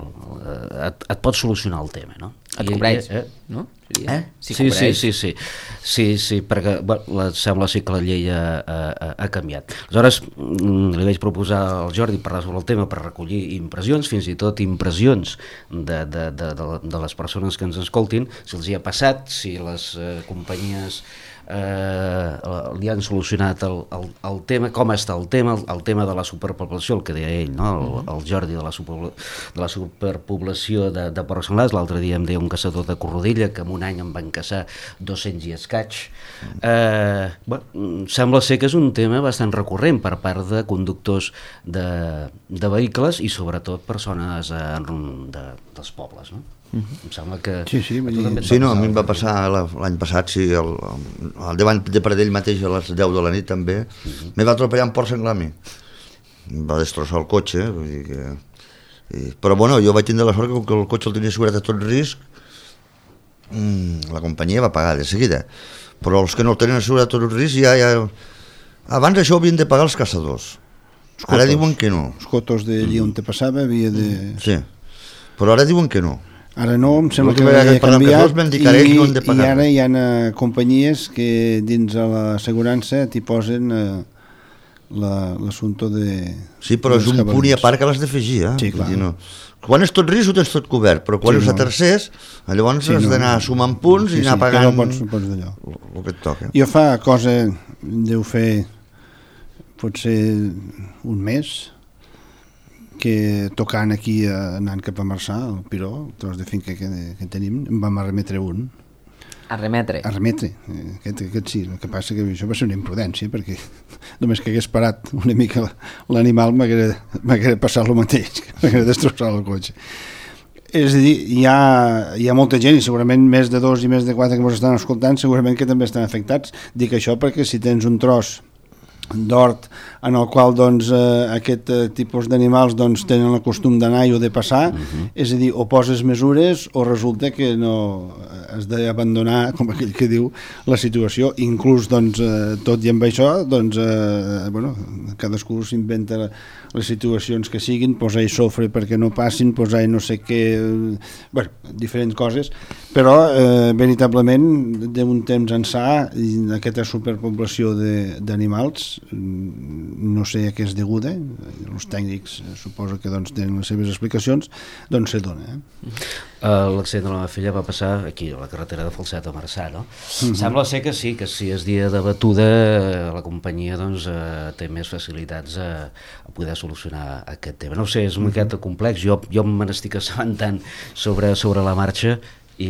et, et pot solucionar el tema, no? Et cobreix, eh? no? Eh? Si sí, sí, sí, sí, sí, sí, perquè bueno, la, sembla sí que la llei ha, ha, ha canviat. Aleshores, li vaig proposar al Jordi parlar sobre el tema per recollir impressions, fins i tot impressions de, de, de, de, de les persones que ens escoltin, si els hi ha passat, si les eh, companyies eh, li han solucionat el, el, el tema, com està el tema, el, el tema de la superpoblació, el que deia ell, no? el, el Jordi, de la, super, de la superpoblació de, de porcs senglars. L'altre dia em deia un caçador de Corrodilla que en un any en van caçar dos-cents i escaig. Eh, bueno, sembla ser que és un tema bastant recurrent per part de conductors de, de vehicles i sobretot persones eh, de, dels pobles, no? Uh-huh. Em sembla que... Sí, sí, sí no, a mi em va passar l'any passat, sí, el, el davant de Pradell mateix a les deu de la nit també, uh-huh. Me va atropellar un porc senglar a mi, em va destrossar el cotxe, vull dir que... I, però bueno, jo vaig tindre la sort que el cotxe el tenia assegurat a tot risc, mm, la companyia va pagar de seguida, però els que no el tenen assegurat a tot risc ja, ja... Abans això ho havien de pagar els caçadors, els ara diuen que no. Els cotos d'allí on te passava havia de... Sí, però ara diuen que no. Ara no, em sembla que, que ha canviat i, no i ara hi ha uh, companyies que dins de l'assegurança t'hi posen uh, l'assumpte de... Sí, però és un punt i a part que l'has d'afegir, eh? Sí, clar. Dir, no. Quan és tot risc ho tens tot cobert, però quan sí, és no. a tercers, llavors sí, has d'anar no. sumant punts sí, i anar sí, pagant no pots, pots d'allò. El que et toca. Jo fa cosa, deu fer potser un mes, que tocant aquí, anant cap a Marçà, el Piró, el tros de finca que, que tenim, em vam arremetre un. A remetre. A remetre, aquest, aquest sí. El que passa que això va ser una imprudència, perquè només que hagués parat una mica l'animal m'hagués passat el mateix, que m'hagués destrossat el cotxe. És a dir, hi ha, hi ha molta gent, i segurament més de dos i més de quatre que ens estan escoltant, segurament que també estan afectats. Dic això perquè si tens un tros d'hort en el qual doncs, eh, aquest eh, tipus d'animals doncs, tenen el costum d'anar o de passar, uh-huh. És a dir, o poses mesures o resulta que no has d'abandonar, com aquell que diu, la situació. Inclús doncs, eh, tot i amb això doncs, eh, bueno, cadascú s'inventa les situacions que siguin, posar-hi sofre perquè no passin, posar-hi no sé què, eh, bueno, diferents coses, però eh, veritablement d'un temps ençà aquesta superpoblació d'animals no sé a què és deguda, els tècnics suposo que doncs, tenen les seves explicacions, doncs se dona. Eh? Uh, L'accident de la meva filla va passar aquí, a la carretera de Falset a Marçà, no? Uh-huh. Sembla ser que sí, que si és dia de batuda la companyia doncs, uh, té més facilitats a, a poder solucionar aquest tema. No sé, és una miqueta complex, jo, jo me n'estic assabentant sobre, sobre la marxa.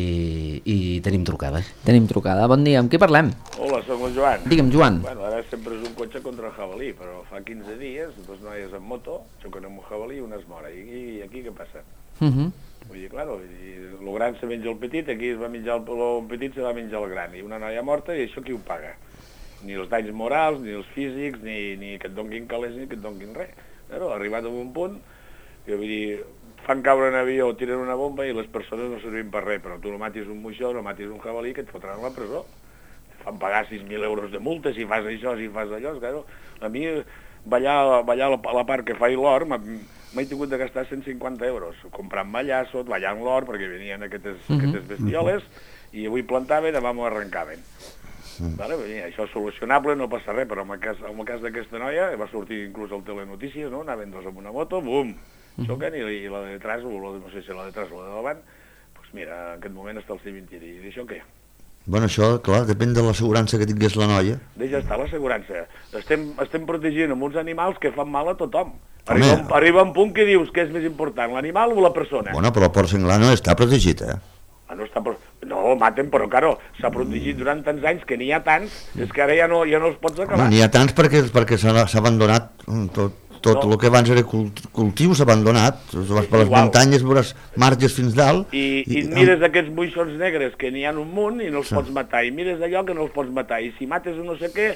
I, i tenim trucada. Tenim trucada. Bon dia, amb qui parlem? Hola, soc el Joan. Digue'm, Joan. Bueno, ara sempre és un cotxe contra el jabalí, però fa quinze dies, dos noies en moto, xoquen amb un jabalí i una es mora. I, i aquí què passa? Uh -huh. Vull dir, claro, el gran se menja el petit, aquí es va menjar el, el petit se va menjar el gran, i una noia morta, i això qui ho paga? Ni els danys morals, ni els físics, ni, ni que et donguin calés, ni que et donguin res. Però ha arribat a un punt que, vull dir, fan caure un avió, tiren una bomba i les persones no servim per res, però tu no matis un moixó, no matis un jabalí, que et fotran a la presó. Fan pagar sis mil euros de multa si fas això, si fas allò. Claro. A mi, ballar, ballar la, la part que fa l'or, m'he tingut de gastar cent cinquanta euros, comprant mallassot, ballant l'or, perquè venien aquestes, uh -huh. aquestes bestioles, i avui plantaven i demà m'ho arrencaven. Mm. Vale? Això és solucionable, no passa res, però en el cas, en el cas d'aquesta noia, va sortir inclús al Telenotícies, no? Anaven dos amb una moto, bum! Xoquen i, i la de detrás, o la, no sé si la de detrás o la de davant, doncs mira, en aquest moment està el cementiri. I d'això què? Bueno, això, clar, depèn de l'assegurança que tingués la noia. Deixa estar l'assegurança. Estem, estem protegint amb uns animals que fan mal a tothom. Arriba, Home, arriba un punt que dius que és més important, l'animal o la persona? Bueno, però el porc senglar no està protegit, eh? Ah, no, està pro... no, maten, però, claro, s'ha protegit durant tants anys que n'hi ha tants, és que ara ja no, ja no els pots acabar. No, n'hi ha tants perquè, perquè s'ha abandonat tot. Tot no. El que abans era cultiu s'ha abandonat, vas per les muntanyes, veuràs marges fins dalt. I, i, i mires aquests moixons negres que n'hi ha un munt i no els sí. pots matar, i mires d'allò que no els pots matar, i si mates no sé què,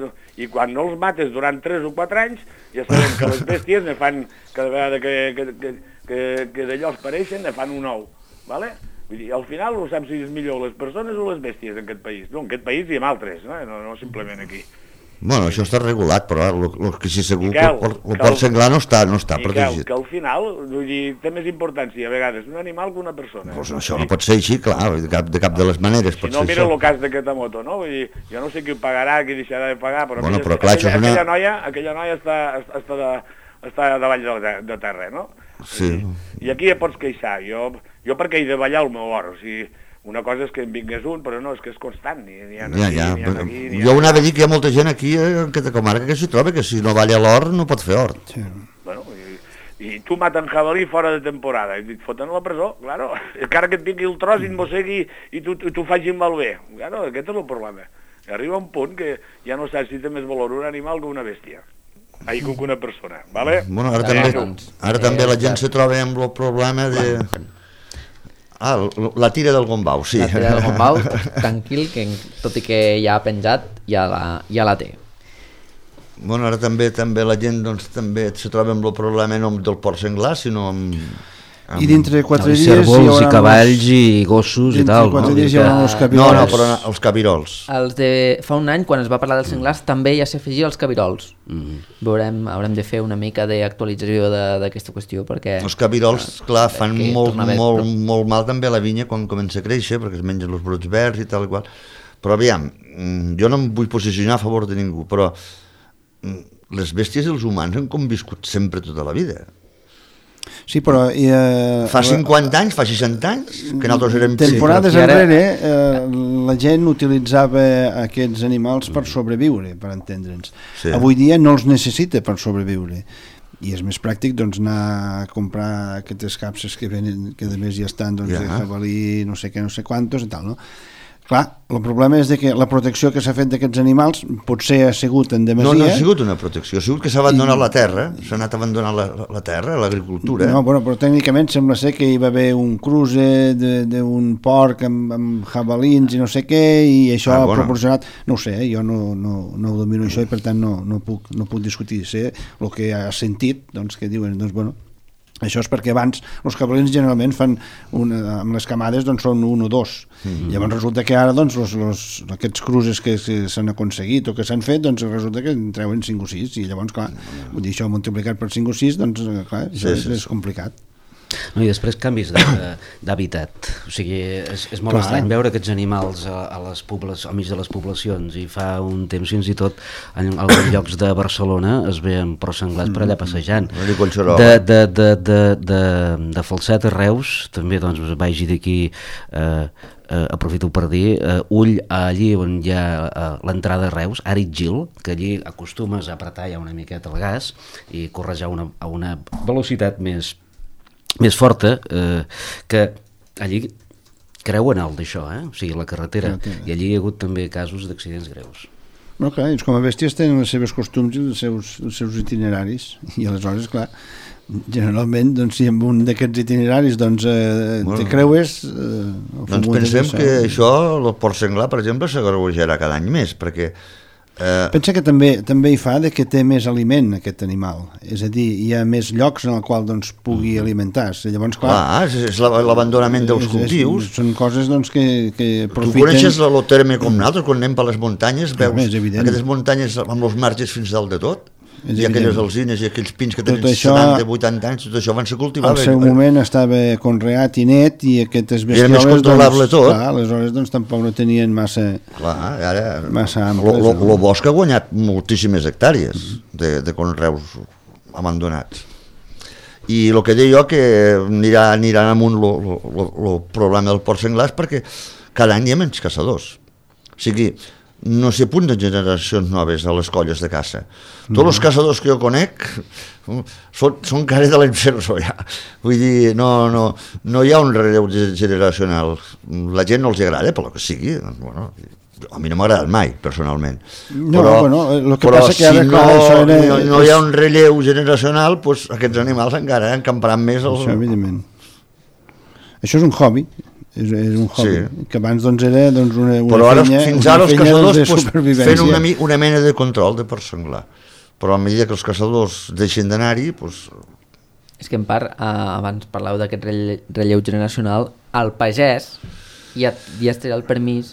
i quan no els mates durant tres o quatre anys, ja sabem que les bèsties ne fan, cada vegada que, que, que, que, que d'allò es pareixen, ne fan un ou, ¿vale? Vull dir, al final no saps si és millor les persones o les bèsties en aquest país. No, en aquest país i en altres, no, no, no simplement aquí. Bueno, això està regulat, però el que sí segur que el porc senglar no està, no està protegit. Que al final, vull dir, té més importància a vegades un animal que una persona. Pues això no pot ser així, clar, de cap de, cap de les maneres pot ser això. Si no, mira el cas d'aquesta moto, no? Vull dir, jo no sé qui ho pagarà, qui deixarà de pagar, però, bueno, mira, però clar, aquella, això és una... aquella noia, aquella noia està, està, de, està davall de, de terra, no? Sí. I, I aquí ja pots queixar, jo, jo perquè he de ballar el meu or, o sigui... Una cosa és que en vingués un, però no, és que és constant. Ni, ni ja, ja. Ni aquí, ni jo anava a dir que hi ha molta gent aquí en aquesta comarca que s'hi troba, que si no balla l'hort no pot fer hort. Sí. Bueno, i, i tu maten jabalí fora de temporada i et foten a la presó, claro. Encara que et vingui el tros i et mossegui i tu, tu, tu facin malbé. Claro, aquest és el problema. I arriba un punt que ja no saps si té més valor un animal que una bèstia. Ahí com que una persona, vale? Bueno, ara, també, doncs, ara eh, també la gent se troba amb el problema de... Ah, la tira del Gombau, sí. La tira del Gombau, tranquil, que tot i que ja ha penjat, ja la, ja la té. Bueno, ara també també la gent doncs, també se troba amb el problema no del porc senglar, sinó amb... I dintre de quatre dies... Cérvols i cavalls i gossos i tal. Dintre de quatre dies hi haurà els cabirols. No, no, però els cabirols. Els de fa un any, quan es va parlar dels senglars, també ja s'afegia els cabirols. Mm. Veurem, haurem de fer una mica d'actualització d'aquesta qüestió, perquè... Els cabirols, clar, fan molt, molt, molt mal també a la vinya quan comença a créixer, perquè es mengen els brots verds i tal i qual. Però aviam, jo no em vull posicionar a favor de ningú, però les bèsties i els humans han conviscut sempre tota la vida. Sí, però... Eh, fa cinquanta anys, fa seixanta anys, que nosaltres érem... Temporades sí, enrere eh, la gent utilitzava aquests animals per sobreviure, per entendre'ns. Sí. Avui dia no els necessita per sobreviure. i és més pràctic doncs, anar a comprar aquestes capses que venen, que a més ja estan doncs, ja. de jabalí, no sé què, no sé quantos i tal, no? Clar, el problema és de que la protecció que s'ha fet d'aquests animals potser ha sigut en demasia... No, no ha sigut una protecció, ha sigut que s'ha abandonat I... la terra, s'ha anat abandonant la, la terra, l'agricultura. No, bueno, però tècnicament sembla ser que hi va haver un cruce d'un porc amb, amb jabalins i no sé què, i això ah, bueno. ha proporcionat... No ho sé, eh? jo no, no, no ho domino això i per tant no, no, puc, no puc discutir. Sé el que ha sentit, doncs, que diuen, doncs, bueno... Això és perquè abans els jabalins generalment fan una, amb les camades doncs són un o dos. Mm-hmm. Llavors resulta que ara doncs, los, los, aquests cruces que, que s'han aconseguit o que s'han fet, doncs resulta que en treuen cinc o sis i llavors, clar, vull dir, això multiplicat per cinc o sis, doncs clar, això sí, sí, és, és complicat. No, i després canvis d'hàbitat, o sigui, és, és molt Clar. estrany veure aquests animals a, a les poblacions, al mig de les poblacions, i fa un temps fins i tot en alguns llocs de Barcelona es veien porcs senglars per allà passejant. De, de, de, de, de, de Falset a Reus, també doncs vagi d'aquí, eh, eh, aprofito per dir, eh, ull allí on hi ha eh, l'entrada a Reus, Àrid Gil, que allí acostumes a apretar ja una miqueta el gas i correjar una, a una velocitat més més forta, eh, que allí creuen alt d'això, eh? O sigui, la carretera, carretera, i allí hi ha hagut també casos d'accidents greus. No, clar, ells com a bèsties tenen les seves costums i els seus, els seus itineraris, i aleshores, clar, generalment, doncs, si amb un d'aquests itineraris doncs, eh, bueno, te creues... Eh, doncs pensem que això, el porc senglar, per exemple, s'agreujarà cada any més, perquè... Eh... Pensa que també també hi fa de que té més aliment aquest animal, és a dir, hi ha més llocs en el qual doncs, pugui mm. alimentar-se. Llavors, clar, clar, és, és l'abandonament dels és, cultius. És, són coses doncs, que, que profiten... Tu coneixes el terme com nosaltres, quan anem per les muntanyes, veus aquestes muntanyes amb els marges fins dalt de tot, és i aquelles alzines i aquells pins que tenen setanta, vuitanta anys, tot això van ser cultivats. Al seu moment estava conreat i net i aquestes bestioles... Era més controlable doncs, tot. Clar, aleshores doncs, tampoc no tenien massa... Clar, ara... Massa amples. El bosc ha guanyat moltíssimes hectàrees de, de conreus abandonats. I el que deia jo que anirà, anirà amunt el problema del porc senglars perquè cada any hi ha menys caçadors. O sigui, no s'hi apunten generacions noves a les colles de caça. Tots no. els caçadors que jo conec són, són cares de l'inferno ja. Vull dir, no, no, no hi ha un relleu generacional. La gent no els agrada, per lo que sigui. Bueno, a mi no m'ha agradat mai, personalment. No, però, bueno, lo que però passa si que ara, no, clar, això era, no, no hi ha un relleu generacional, doncs aquests animals encara encamparan més. El... Això, evidentment. Això és un hobby. És, és un hobby, sí. Que abans doncs, era doncs, una, una però ara fenya, fins ara els caçadors pues, fent una, una mena de control de porc senglar, però a mesura que els caçadors deixen d'anar-hi pues... És que en part eh, abans parlàveu d'aquest relleu generacional, el pagès ja, ja es tenia el permís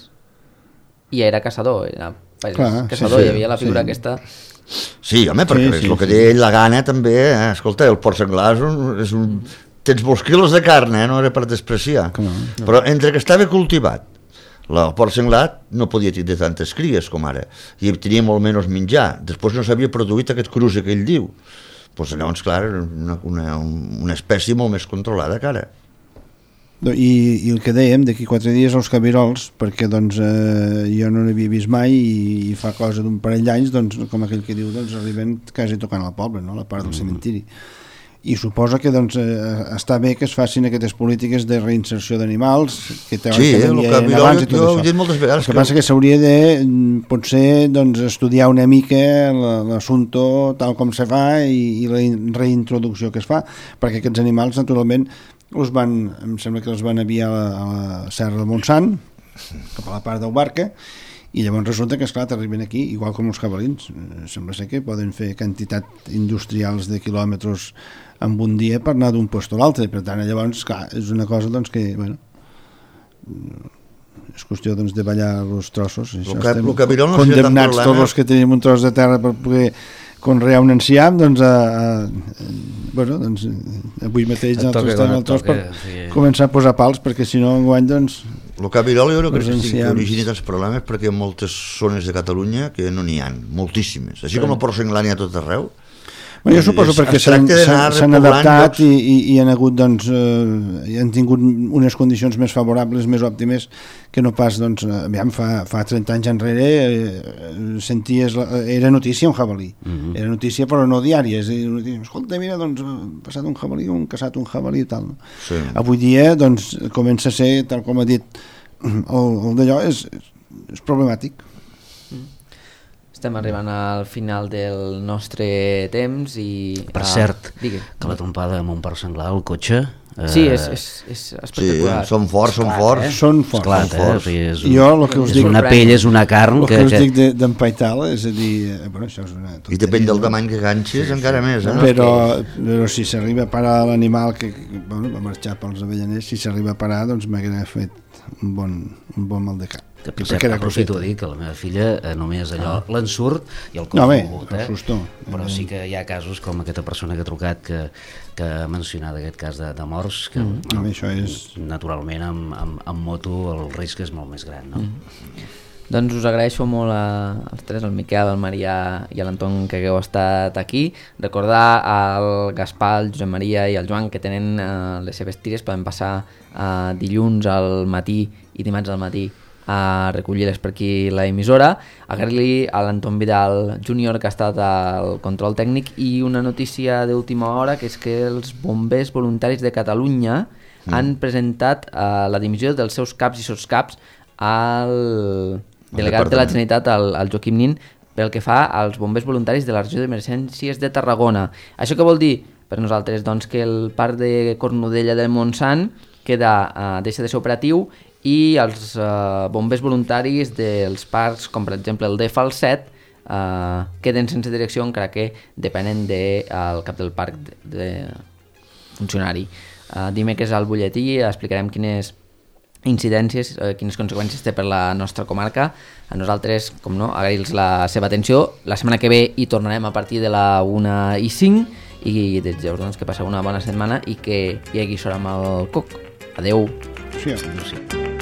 i ja era caçador, era pagès, clar, caçador, sí, sí, hi havia la figura sí. aquesta. Sí, home, perquè sí, sí, és el que sí. deia ell, la gana també, eh? Escolta, el porc senglar és un, és un tens molts quilos de carn, eh? No era per despreciar. No, no. Però entre que estava cultivat, el porc senglar no podia tenir tantes cries com ara, i tenia molt menys menjar. Després no s'havia produït aquest cruce que ell diu. Pues llavors, clar, una, una, una espècie molt més controlada que ara. I, i el que dèiem, d'aquí quatre dies els cabirols, perquè doncs, eh, jo no n'havia vist mai i, i fa cosa d'un parell d'anys, doncs, com aquell que diu, doncs, arriben quasi tocant al poble, no? La part del cementiri. I suposa que doncs, eh, està bé que es facin aquestes polítiques de reinserció d'animals que sí, el que abans i tot això. Dit moltes vegades el que, que passa que s'hauria de potser doncs, estudiar una mica l'assumpte tal com se fa i, i la reintroducció que es fa, perquè aquests animals naturalment els van, em sembla que els van enviar a la, a la Serra de Montsant cap a la part d'Ubarca i llavors resulta que, esclar, t'arriben aquí igual com els jabalins, sembla ser que poden fer quantitat industrials de quilòmetres en un dia per anar d'un lloc a l'altre, per tant, llavors, clar, és una cosa doncs, que, bueno, és qüestió doncs, de ballar els trossos, això que, estem que no condemnats tots els que tenim un tros de terra per poder conrear un enciam, doncs, a, a, bueno, doncs avui mateix nosaltres estem al tros per sí. començar a posar pals, perquè si no enguany, doncs... El cabirol jo crec que, que origina tants problemes perquè hi ha moltes zones de Catalunya que no n'hi ha, moltíssimes. Així sí. com el porc senglar n'hi ha tot arreu, Bueno, jo suposo Es- perquè es s'han tracta d'anar s'han- s'han repoblant adaptat llocs. i, i, i han hagut doncs, eh, i han tingut unes condicions més favorables, més òptimes que no pas, doncs, eh, aviam, fa, fa trenta anys enrere eh, senties, la, era notícia un jabalí, Mhm. era notícia però no diària, és a dir, notícia, escolta, mira, doncs, ha passat un jabalí, un caçat un jabalí i tal. No? Sí. Avui dia, doncs, comença a ser, tal com ha dit, el, el d'allò és, és problemàtic. Estem arribant al final del nostre temps i... Per ah, cert, digui. que la trompada amb un porc senglar al cotxe... Eh, Sí, és, és, és Sí, espectacular. són forts, són forts. Són forts. Esclar, són forts. eh? És, un, Jo el que us és dic... una pell, és una carn El que... que us que... dic de- d'empaitar-la, és a dir, eh, bueno, això és una I tonteria, depèn del no? tamany que ganxis, encara més. Eh? Però, però si s'arriba a parar l'animal que, que bueno, va marxar pels avellaners, si s'arriba a parar, doncs m'hauria fet un bon, un bon mal de cap. Que, per I cert, perquè era aprofito coseta. a dir que la meva filla eh, només allò l'ensurt i el cos No, bé, volgut, el eh? sustó. Però sí que hi ha casos com aquesta persona que ha trucat que, que ha mencionat aquest cas de, de morts que Mm. No, bé, això és... naturalment amb, amb, amb moto el risc és molt més gran, no? Mm. Doncs us agraeixo molt a, als tres, al Miquel, al Marià i a l'Anton que hagueu estat aquí. Recordar al Gaspar, el Josep Maria i el Joan que tenen eh, les seves tires, poden passar eh, dilluns al matí i dimarts al matí a recollir-les per aquí la emissora. Agrair-li a l'Anton Vidal júnior que ha estat al control tècnic i una notícia d'última hora que és que els bombers voluntaris de Catalunya mm. han presentat eh, la dimissió dels seus caps i sotscaps al delegat de la Generalitat, al, al Joaquim Nin, pel que fa als bombers voluntaris de la regió d'emergències de Tarragona. Això què vol dir? Per nosaltres, doncs, que el parc de Cornudella de Montsant queda, eh, deixa de ser operatiu i els eh, bombers voluntaris dels parcs, com per exemple el de Falset, eh, queden sense direcció, encara que depenen del de, cap del parc de, de funcionari. Eh, dimecres al butlletí explicarem quines incidències, eh, quines conseqüències té per la nostra comarca. A nosaltres, com no, agrair-los la seva atenció. La setmana que ve hi tornarem a partir de la una i cinc i desitjeu doncs, que passeu una bona setmana i que hi hagi sort amb el coc. Adeu. Sí, sí.